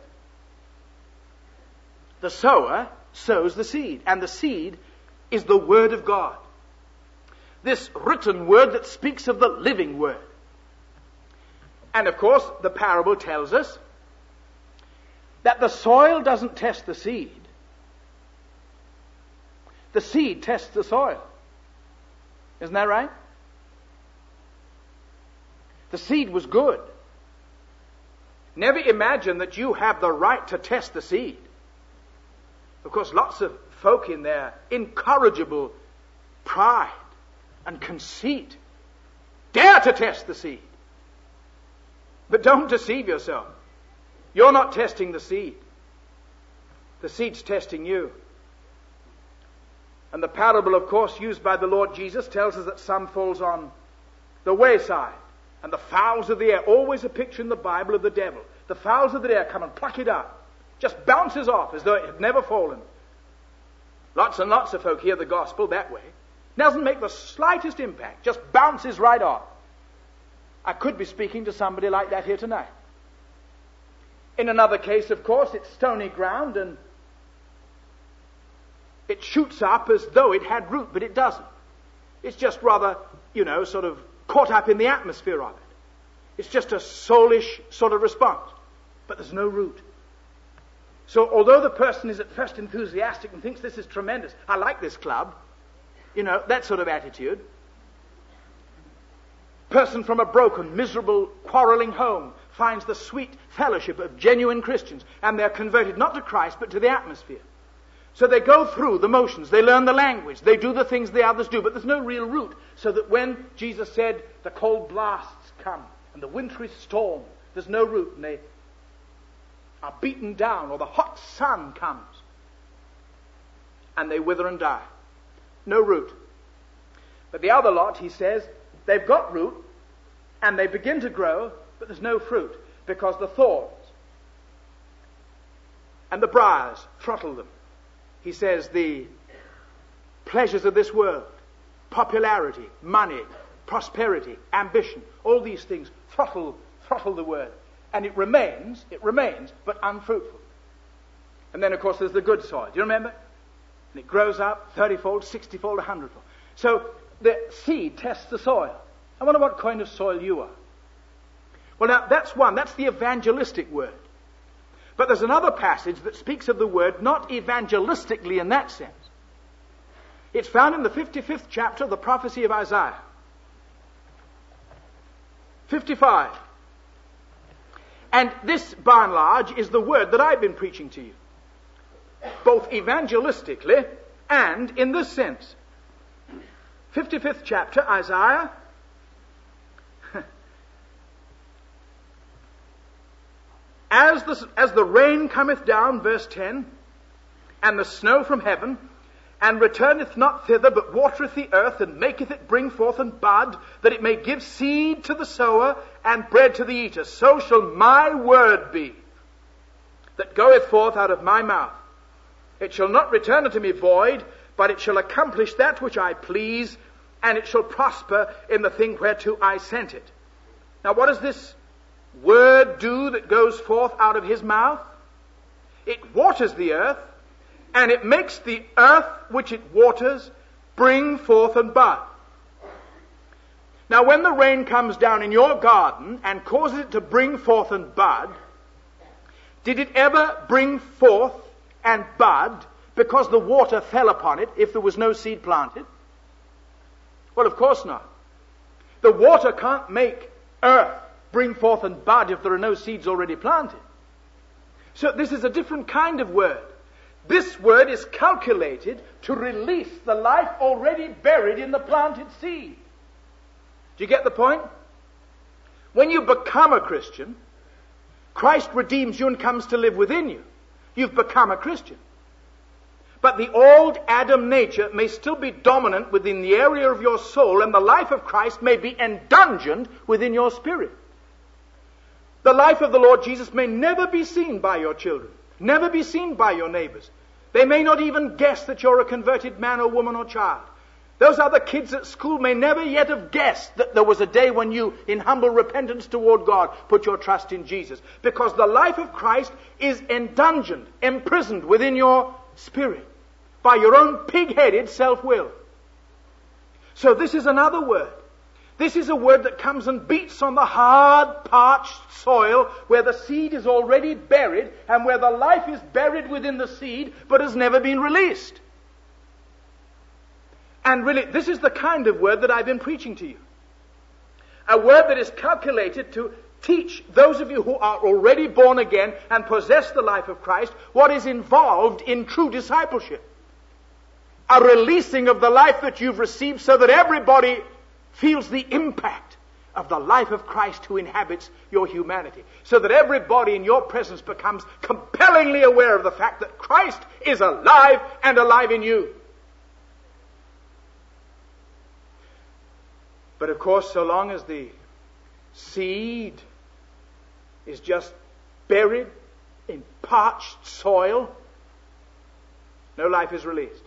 the sower sows the seed, and the seed is the Word of God. This written Word that speaks of the living Word. And of course, the parable tells us that the soil doesn't test the seed. The seed tests the soil. Isn't that right? The seed was good. Never imagine that you have the right to test the seed. Of course, lots of folk in their incorrigible pride and conceit dare to test the seed. But don't deceive yourself. You're not testing the seed. The seed's testing you. And the parable, of course, used by the Lord Jesus tells us that some falls on the wayside. And the fowls of the air, always a picture in the Bible of the devil. The fowls of the air come and pluck it up. Just bounces off as though it had never fallen. Lots and lots of folk hear the gospel that way. Doesn't make the slightest impact. Just bounces right off. I could be speaking to somebody like that here tonight. In another case, of course, it's stony ground and it shoots up as though it had root, but it doesn't. It's just rather, you know, sort of caught up in the atmosphere of it. It's just a soulish sort of response. But there's no root. So although the person is at first enthusiastic and thinks this is tremendous, I like this club, you know, that sort of attitude. Person from a broken, miserable, quarreling home finds the sweet fellowship of genuine Christians, and they're converted not to Christ but to the atmosphere. So they go through the motions, they learn the language, they do the things the others do, but there's no real root. So that when Jesus said the cold blasts come and the wintry storm, there's no root, and they are beaten down, or the hot sun comes and they wither and die. No root. But the other lot, he says, they've got root and they begin to grow, but there's no fruit because the thorns and the briars throttle them. He says the pleasures of this world, popularity, money, prosperity, ambition, all these things throttle, throttle the word. And it remains, it remains, but unfruitful. And then, of course, there's the good soil. Do you remember? And it grows up thirty-fold, sixty-fold, a hundredfold. So the seed tests the soil. I wonder what kind of soil you are. Well, now, that's one. That's the evangelistic word. But there's another passage that speaks of the word not evangelistically in that sense. It's found in the fifty-fifth chapter of the prophecy of Isaiah. fifty-five. And this, by and large, is the word that I've been preaching to you. Both evangelistically and in this sense. fifty-fifth chapter, Isaiah. As the, as the rain cometh down, verse ten, and the snow from heaven, and returneth not thither, but watereth the earth, and maketh it bring forth and bud, that it may give seed to the sower, and bread to the eater. So shall my word be, that goeth forth out of my mouth. It shall not return unto me void, but it shall accomplish that which I please, and it shall prosper in the thing whereto I sent it. Now what does this word do that goes forth out of his mouth? It waters the earth, and it makes the earth which it waters bring forth and bud. Now when the rain comes down in your garden and causes it to bring forth and bud, did it ever bring forth and bud because the water fell upon it if there was no seed planted? Well, of course not. The water can't make earth bring forth and bud if there are no seeds already planted. So this is a different kind of word. This word is calculated to release the life already buried in the planted seed. Do you get the point? When you become a Christian, Christ redeems you and comes to live within you. You've become a Christian. But the old Adam nature may still be dominant within the area of your soul, and the life of Christ may be endungeoned within your spirit. The life of the Lord Jesus may never be seen by your children, never be seen by your neighbors. They may not even guess that you're a converted man or woman or child. Those other kids at school may never yet have guessed that there was a day when you, in humble repentance toward God, put your trust in Jesus. Because the life of Christ is endungeoned, imprisoned within your spirit by your own pig-headed self-will. So this is another word. This is a word that comes and beats on the hard, parched soil where the seed is already buried and where the life is buried within the seed but has never been released. And really, this is the kind of word that I've been preaching to you. A word that is calculated to teach those of you who are already born again and possess the life of Christ what is involved in true discipleship. A releasing of the life that you've received so that everybody feels the impact of the life of Christ who inhabits your humanity. So that everybody in your presence becomes compellingly aware of the fact that Christ is alive and alive in you. But of course, so long as the seed is just buried in parched soil, no life is released.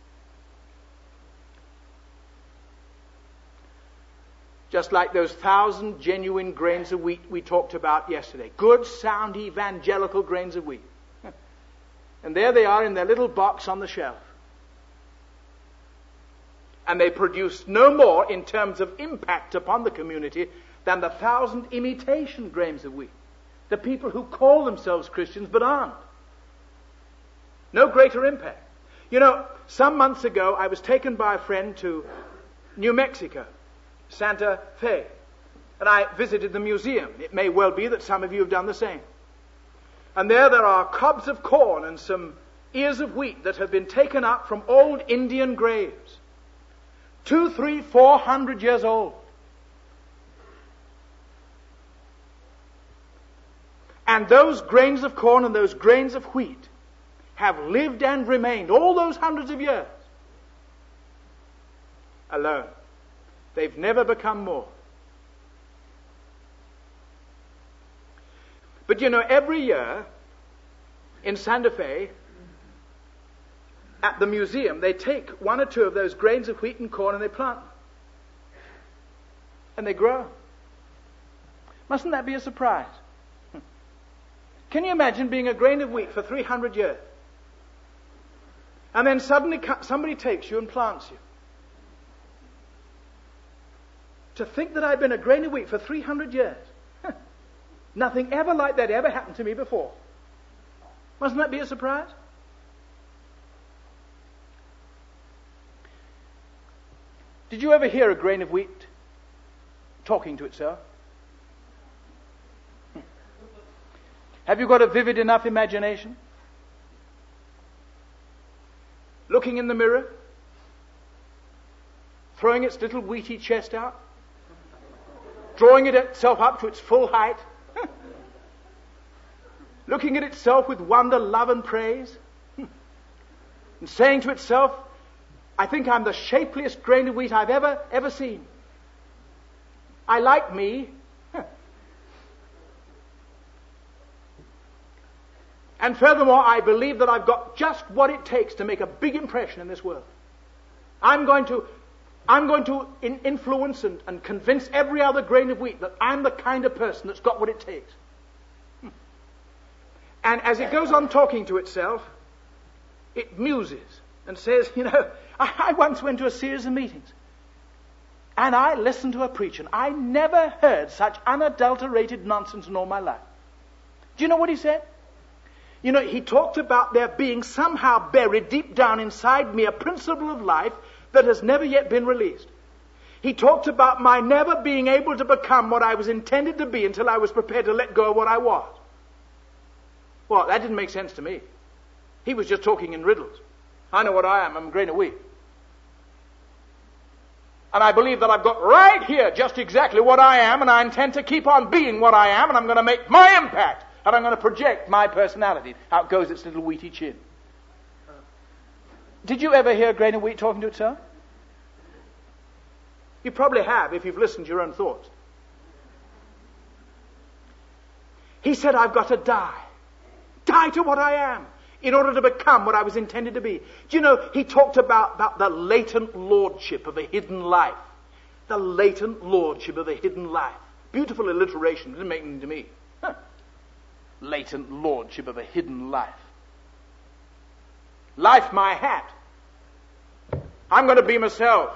Just like those thousand genuine grains of wheat we talked about yesterday. Good, sound, evangelical grains of wheat. And there they are in their little box on the shelf. And they produce no more in terms of impact upon the community than the thousand imitation grains of wheat. The people who call themselves Christians but aren't. No greater impact. You know, some months ago I was taken by a friend to New Mexico, Santa Fe, and I visited the museum. It may well be that some of you have done the same. And there there are cobs of corn and some ears of wheat that have been taken up from old Indian graves. Two, three, four hundred years old. And those grains of corn and those grains of wheat have lived and remained all those hundreds of years alone. They've never become more. But you know, every year in Santa Fe, at the museum, they take one or two of those grains of wheat and corn and they plant them. And they grow. Mustn't that be a surprise? Can you imagine being a grain of wheat for three hundred years? And then suddenly somebody takes you and plants you. To think that I've been a grain of wheat for three hundred years. Nothing ever like that ever happened to me before. Mustn't that be a surprise? Did you ever hear a grain of wheat talking to itself? Have you got a vivid enough imagination? Looking in the mirror? Throwing its little wheaty chest out? Drawing it itself up to its full height? Looking at itself with wonder, love and praise? And saying to itself, I think I'm the shapeliest grain of wheat I've ever, ever seen. I like me. And And furthermore, I believe that I've got just what it takes to make a big impression in this world. I'm going to, I'm going to in influence and, and convince every other grain of wheat that I'm the kind of person that's got what it takes. Hmm. And as it goes on talking to itself, it muses and says, you know, I, I once went to a series of meetings and I listened to a preacher and I never heard such unadulterated nonsense in all my life. Do you know what he said? You know, he talked about there being somehow buried deep down inside me a principle of life that has never yet been released. He talked about my never being able to become what I was intended to be until I was prepared to let go of what I was. Well, that didn't make sense to me. He was just talking in riddles. I know what I am. I'm a grain of wheat. And I believe that I've got right here just exactly what I am, and I intend to keep on being what I am, and I'm going to make my impact, and I'm going to project my personality. Out goes its little wheaty chin. Did you ever hear a grain of wheat talking to itself? You probably have if you've listened to your own thoughts. He said, I've got to die. Die to what I am in order to become what I was intended to be. Do you know, he talked about, about the latent lordship of a hidden life. The latent lordship of a hidden life. Beautiful alliteration. It didn't make anything to me. Huh. Latent lordship of a hidden life. Life my hat. I'm going to be myself.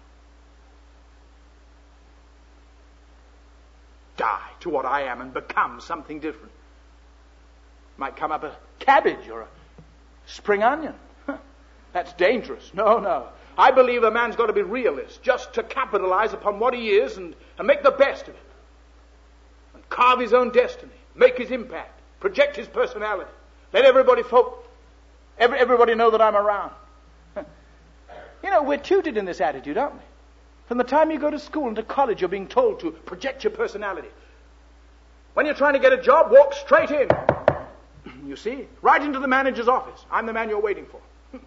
Die to what I am and become something different. Might come up a cabbage or a spring onion. That's dangerous. No, no. I believe a man's got to be realist, just to capitalize upon what he is and, and make the best of it. And carve his own destiny, make his impact, project his personality. Let everybody folk, every, everybody know that I'm around. You know, we're tutored in this attitude, aren't we? From the time you go to school and to college, you're being told to project your personality. When you're trying to get a job, walk straight in. You see? Right into the manager's office. I'm the man you're waiting for.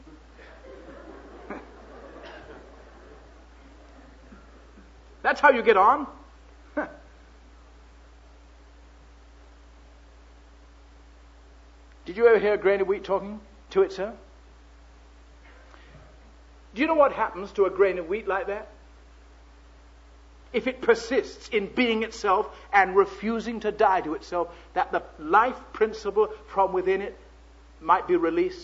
That's how you get on. Did you ever hear a grain of wheat talking to itself? Do you know what happens to a grain of wheat like that? If it persists in being itself and refusing to die to itself, that the life principle from within it might be released.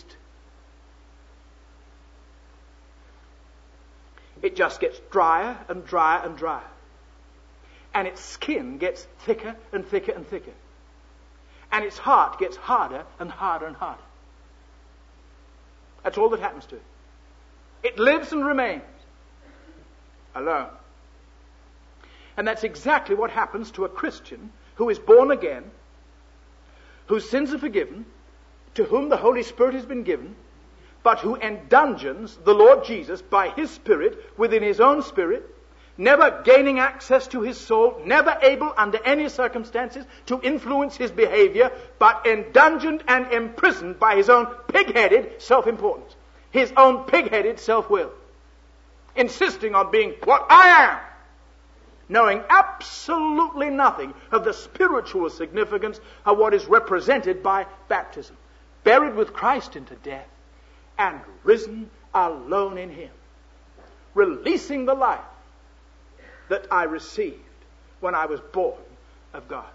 It just gets drier and drier and drier. And its skin gets thicker and thicker and thicker. And its heart gets harder and harder and harder. That's all that happens to it. It lives and remains alone. And that's exactly what happens to a Christian who is born again, whose sins are forgiven, to whom the Holy Spirit has been given, but who endungeons the Lord Jesus by His Spirit within his own spirit, never gaining access to his soul, never able under any circumstances to influence his behavior, but endungeoned and imprisoned by his own pig-headed self-importance, his own pig-headed self-will, insisting on being what I am, knowing absolutely nothing of the spiritual significance of what is represented by baptism. Buried with Christ into death and risen alone in Him. Releasing the life that I received when I was born of God.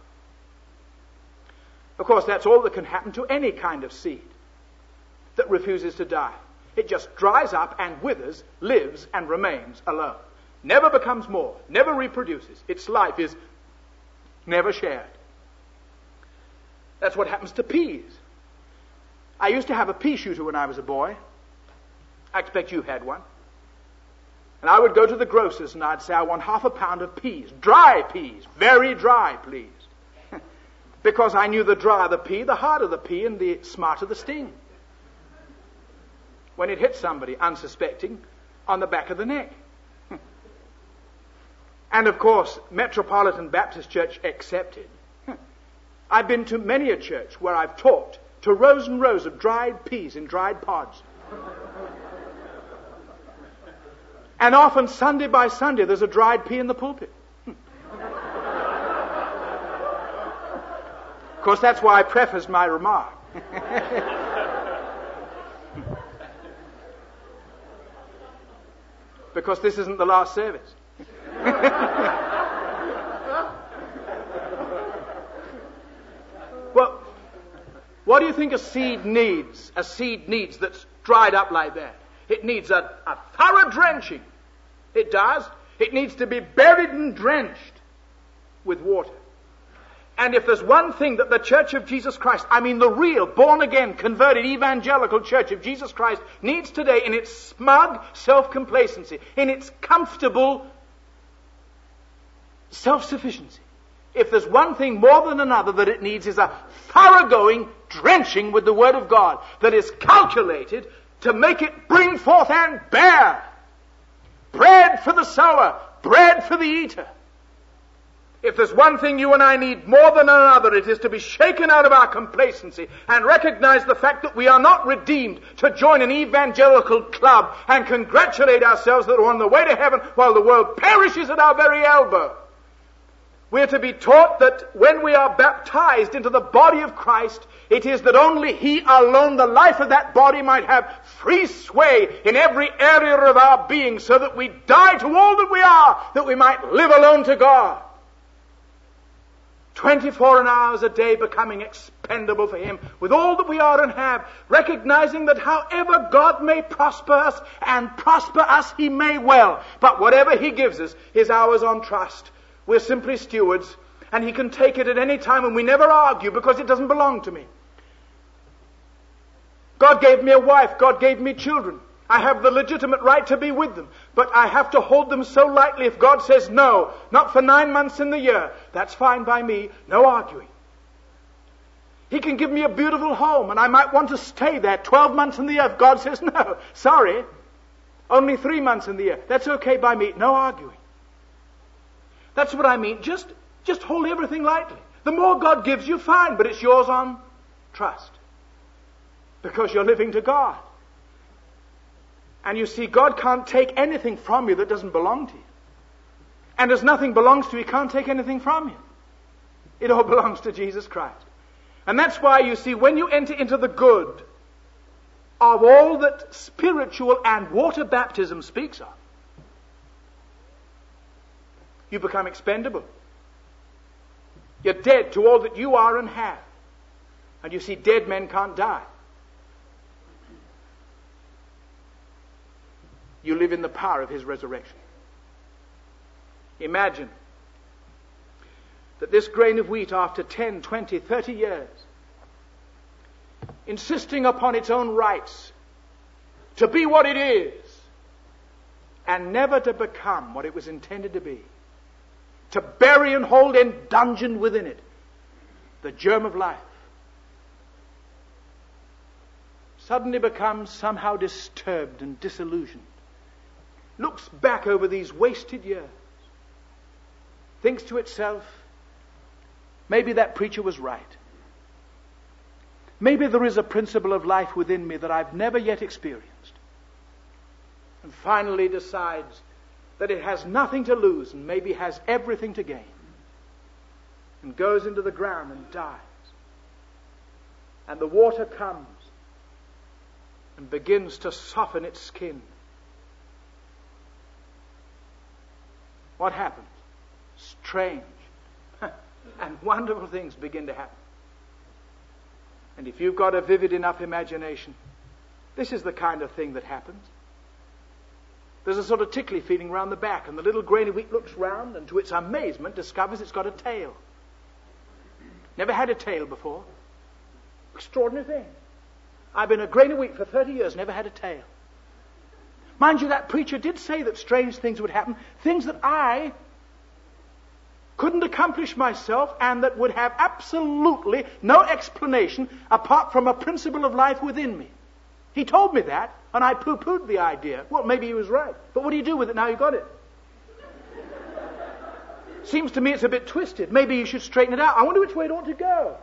Of course, that's all that can happen to any kind of seed that refuses to die. It just dries up and withers, lives and remains alone. Never becomes more, never reproduces. Its life is never shared. That's what happens to peas. I used to have a pea shooter when I was a boy. I expect you had one. And I would go to the grocer's and I'd say, I want half a pound of peas. Dry peas. Very dry, please. Because I knew the drier the pea, the harder the pea and the smarter the sting. When it hit somebody unsuspecting on the back of the neck. And of course, Metropolitan Baptist Church accepted. I've been to many a church where I've talked to rows and rows of dried peas in dried pods. And often, Sunday by Sunday, there's a dried pea in the pulpit. Of course, that's why I prefaced my remark. Because this isn't the last service. Well, what do you think a seed needs? A seed needs that's dried up like that. It needs a, a thorough drenching. It does. It needs to be buried and drenched with water. And if there's one thing that the Church of Jesus Christ, I mean the real, born-again, converted, evangelical Church of Jesus Christ needs today in its smug self-complacency, in its comfortable self-sufficiency, if there's one thing more than another that it needs is a thoroughgoing drenching with the Word of God that is calculated to make it bring forth and bear bread for the sower, bread for the eater. If there's one thing you and I need more than another, it is to be shaken out of our complacency and recognize the fact that we are not redeemed to join an evangelical club and congratulate ourselves that we're on the way to heaven while the world perishes at our very elbow. We are to be taught that when we are baptized into the body of Christ, it is that only He alone, the life of that body, might have free sway in every area of our being, so that we die to all that we are, that we might live alone to God. twenty-four hours a day becoming expendable for Him with all that we are and have, recognizing that however God may prosper us, and prosper us He may well, but whatever He gives us is ours on trust. We're simply stewards, and He can take it at any time, and we never argue because it doesn't belong to me. God gave me a wife, God gave me children. I have the legitimate right to be with them, but I have to hold them so lightly. If God says no, not for nine months in the year, that's fine by me, no arguing. He can give me a beautiful home, and I might want to stay there twelve months in the year. If God says no, sorry, only three months in the year, that's okay by me, no arguing. That's what I mean. Just, just hold everything lightly. The more God gives you, fine, but it's yours on trust. Because you're living to God. And you see, God can't take anything from you that doesn't belong to you. And as nothing belongs to you, He can't take anything from you. It all belongs to Jesus Christ. And that's why, you see, when you enter into the good of all that spiritual and water baptism speaks of, you become expendable. You're dead to all that you are and have. And you see, dead men can't die. You live in the power of His resurrection. Imagine that this grain of wheat, after ten, twenty, thirty years, insisting upon its own rights to be what it is, and never to become what it was intended to be, to bury and hold endungeoned within it the germ of life, suddenly becomes somehow disturbed and disillusioned, looks back over these wasted years, thinks to itself, maybe that preacher was right. Maybe there is a principle of life within me that I've never yet experienced. And finally decides that it has nothing to lose and maybe has everything to gain, and goes into the ground and dies. And the water comes and begins to soften its skin. What happens? Strange and wonderful things begin to happen. And if you've got a vivid enough imagination, this is the kind of thing that happens. There's a sort of tickly feeling round the back, and the little grain of wheat looks round and to its amazement discovers it's got a tail. Never had a tail before. Extraordinary thing. I've been a grain of wheat for thirty years, never had a tail. Mind you, that preacher did say that strange things would happen, things that I couldn't accomplish myself and that would have absolutely no explanation apart from a principle of life within me. He told me that, and I poo-pooed the idea. Well, maybe he was right. But what do you do with it now you got it? Seems to me it's a bit twisted. Maybe you should straighten it out. I wonder which way it ought to go.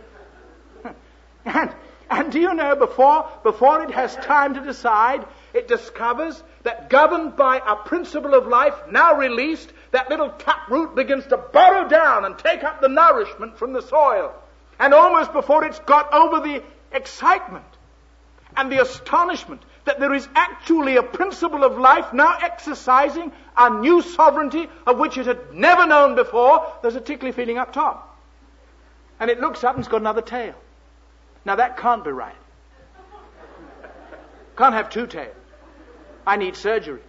And, and do you know, before, before it has time to decide, it discovers that governed by a principle of life now released, that little taproot begins to burrow down and take up the nourishment from the soil. And almost before it's got over the excitement and the astonishment that there is actually a principle of life now exercising a new sovereignty of which it had never known before, there's a tickly feeling up top. And it looks up and it's got another tail. Now that can't be right. Can't have two tails. I need surgery.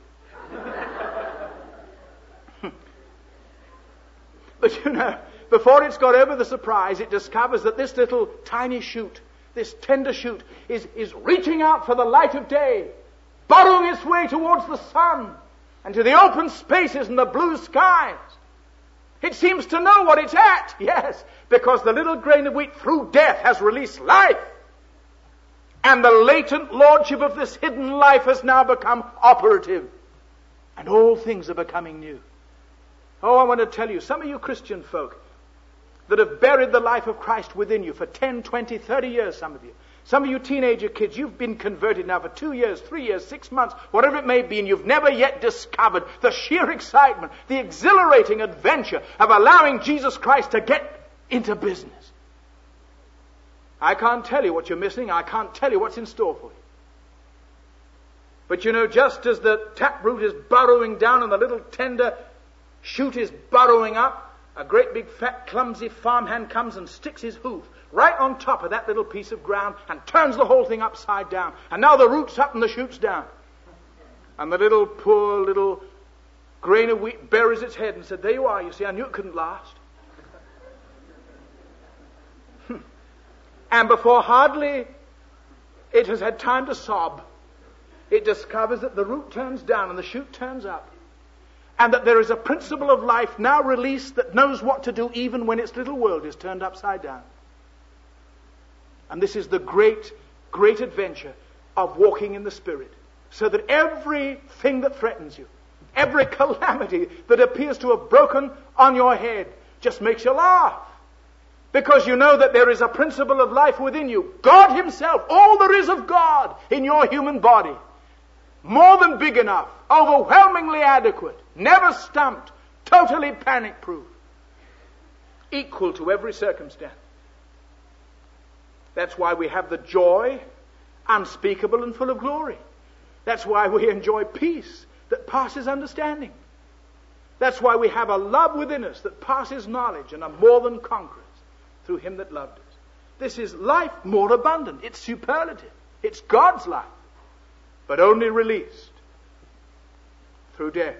But you know, before it's got over the surprise, it discovers that this little tiny shoot, this tender shoot, is, is reaching out for the light of day, burrowing its way towards the sun and to the open spaces and the blue skies. It seems to know what it's at, yes, because the little grain of wheat through death has released life. And the latent lordship of this hidden life has now become operative. And all things are becoming new. Oh, I want to tell you, some of you Christian folk that have buried the life of Christ within you for ten, twenty, thirty years, some of you. Some of you teenager kids, you've been converted now for two years, three years, six months, whatever it may be, and you've never yet discovered the sheer excitement, the exhilarating adventure of allowing Jesus Christ to get into business. I can't tell you what you're missing. I can't tell you what's in store for you. But you know, just as the taproot is burrowing down and the little tender shoot is burrowing up, a great big fat clumsy farmhand comes and sticks his hoof right on top of that little piece of ground and turns the whole thing upside down. And now the root's up and the shoot's down. And the little poor little grain of wheat buries its head and said, there you are, you see, I knew it couldn't last. And before hardly it has had time to sob, it discovers that the root turns down and the shoot turns up. And that there is a principle of life now released that knows what to do even when its little world is turned upside down. And this is the great, great adventure of walking in the Spirit. So that everything that threatens you, every calamity that appears to have broken on your head just makes you laugh. Because you know that there is a principle of life within you. God Himself, all there is of God in your human body. More than big enough, overwhelmingly adequate, never stumped, totally panic-proof, equal to every circumstance. That's why we have the joy, unspeakable and full of glory. That's why we enjoy peace that passes understanding. That's why we have a love within us that passes knowledge and are more than conquerors through Him that loved us. This is life more abundant. It's superlative. It's God's life. But only released through death.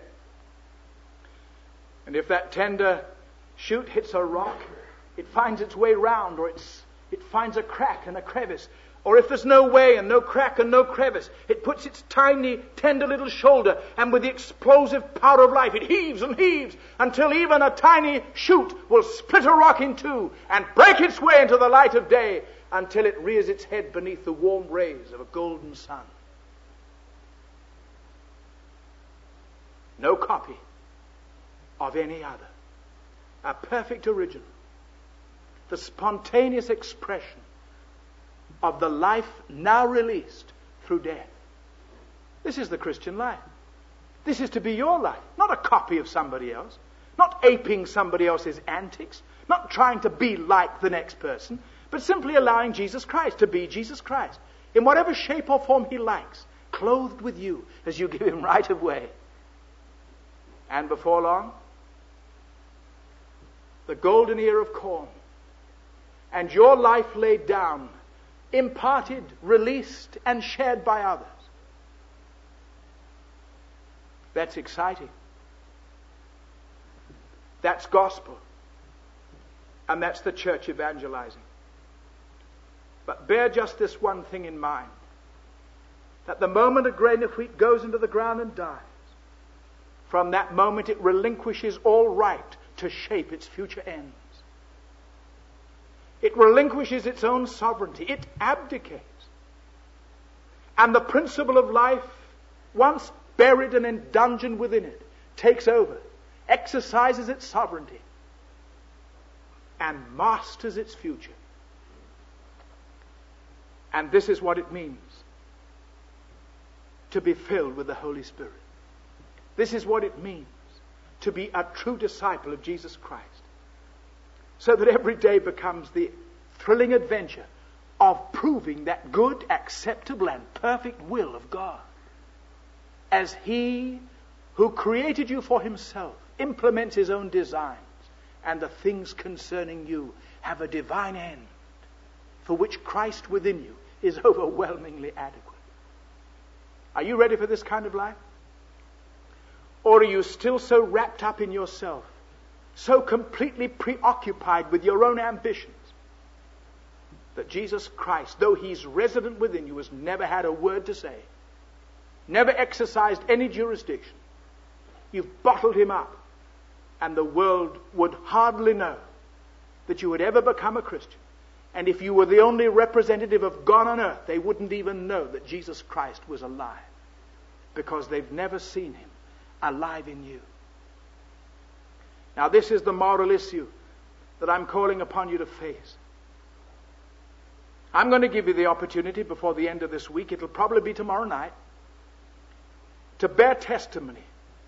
And if that tender shoot hits a rock, it finds its way round, or it's, it finds a crack and a crevice. Or if there's no way and no crack and no crevice, it puts its tiny, tender little shoulder, and with the explosive power of life, it heaves and heaves until even a tiny shoot will split a rock in two and break its way into the light of day until it rears its head beneath the warm rays of a golden sun. No copy of any other. A perfect original. The spontaneous expression of the life now released through death. This is the Christian life. This is to be your life. Not a copy of somebody else. Not aping somebody else's antics. Not trying to be like the next person. But simply allowing Jesus Christ to be Jesus Christ. In whatever shape or form He likes. Clothed with you as you give Him right of way. And before long, the golden ear of corn and your life laid down, imparted, released, and shared by others. That's exciting. That's gospel. And that's the church evangelizing. But bear just this one thing in mind. That the moment a grain of wheat goes into the ground and dies, from that moment it relinquishes all right to shape its future ends. It relinquishes its own sovereignty. It abdicates. And the principle of life, once buried and endungeoned within it, takes over, exercises its sovereignty, and masters its future. And this is what it means to be filled with the Holy Spirit. This is what it means to be a true disciple of Jesus Christ. So that every day becomes the thrilling adventure of proving that good, acceptable, and perfect will of God. As He who created you for Himself implements His own designs, and the things concerning you have a divine end, for which Christ within you is overwhelmingly adequate. Are you ready for this kind of life? Or are you still so wrapped up in yourself, so completely preoccupied with your own ambitions, that Jesus Christ, though He's resident within you, has never had a word to say, never exercised any jurisdiction? You've bottled Him up, and the world would hardly know that you had ever become a Christian. And if you were the only representative of God on earth, they wouldn't even know that Jesus Christ was alive, because they've never seen Him alive in you. Now, this is the moral issue that I'm calling upon you to face. I'm going to give you the opportunity before the end of this week, it'll probably be tomorrow night, to bear testimony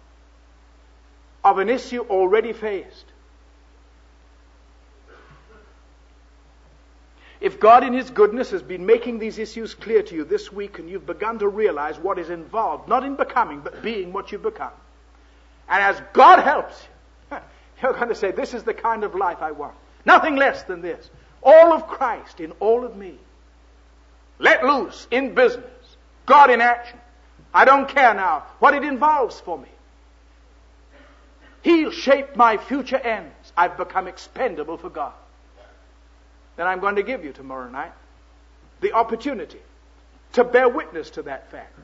of an issue already faced. If God in His goodness has been making these issues clear to you this week, and you've begun to realize what is involved, not in becoming, but being what you've become, and as God helps you, you're going to say, this is the kind of life I want. Nothing less than this. All of Christ in all of me. Let loose in business. God in action. I don't care now what it involves for me. He'll shape my future ends. I've become expendable for God. Then I'm going to give you tomorrow night the opportunity to bear witness to that fact.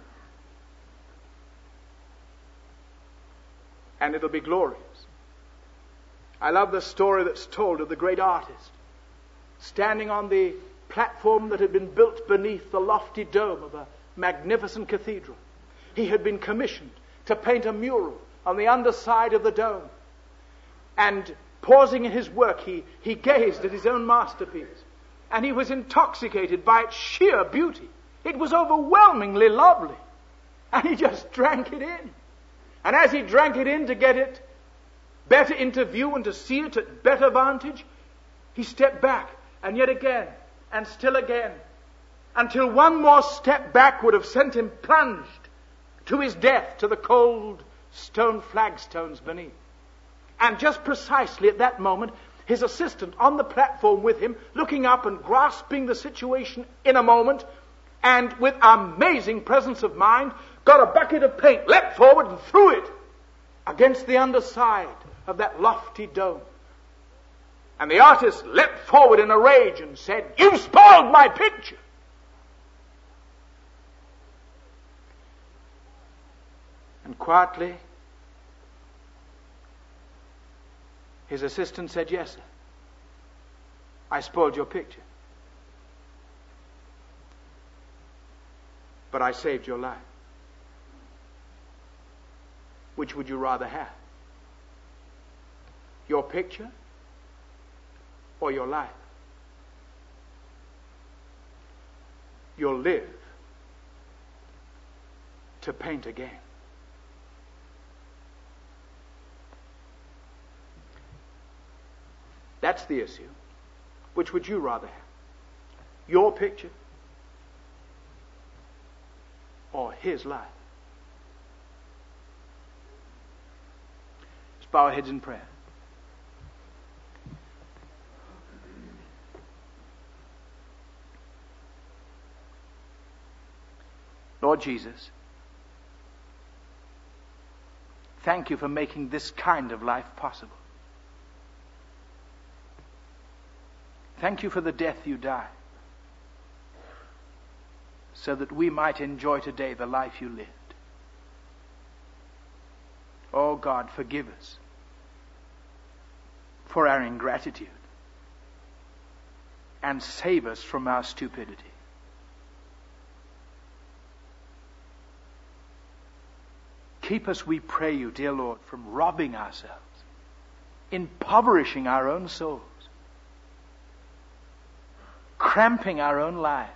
And it'll be glorious. I love the story that's told of the great artist standing on the platform that had been built beneath the lofty dome of a magnificent cathedral. He had been commissioned to paint a mural on the underside of the dome. And pausing in his work, he, he gazed at his own masterpiece. And he was intoxicated by its sheer beauty. It was overwhelmingly lovely. And he just drank it in. And as he drank it in to get it better into view and to see it at better vantage, he stepped back, and yet again, and still again, until one more step back would have sent him plunged to his death to the cold stone flagstones beneath. And just precisely at that moment, his assistant on the platform with him, looking up and grasping the situation in a moment, and with amazing presence of mind, got a bucket of paint, leapt forward and threw it against the underside of that lofty dome. And the artist leapt forward in a rage and said, "You've spoiled my picture." And quietly, his assistant said, "Yes, sir. I spoiled your picture. But I saved your life. Which would you rather have? Your picture or your life? You'll live to paint again." That's the issue. Which would you rather have? Your picture or his life? Let's bow our heads in prayer. Lord Jesus, thank you for making this kind of life possible. Thank you for the death you died, so that we might enjoy today the life you lived. Oh God, forgive us for our ingratitude and save us from our stupidity. Keep us, we pray you, dear Lord, from robbing ourselves, impoverishing our own souls, cramping our own lives.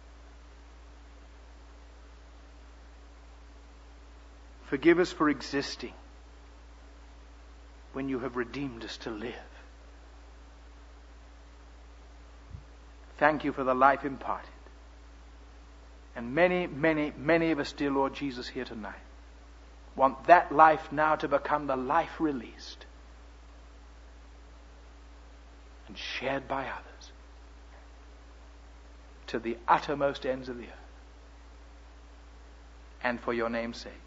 Forgive us for existing when you have redeemed us to live. Thank you for the life imparted. And many, many, many of us, dear Lord Jesus, here tonight want that life now to become the life released and shared by others to the uttermost ends of the earth. And for your name's sake.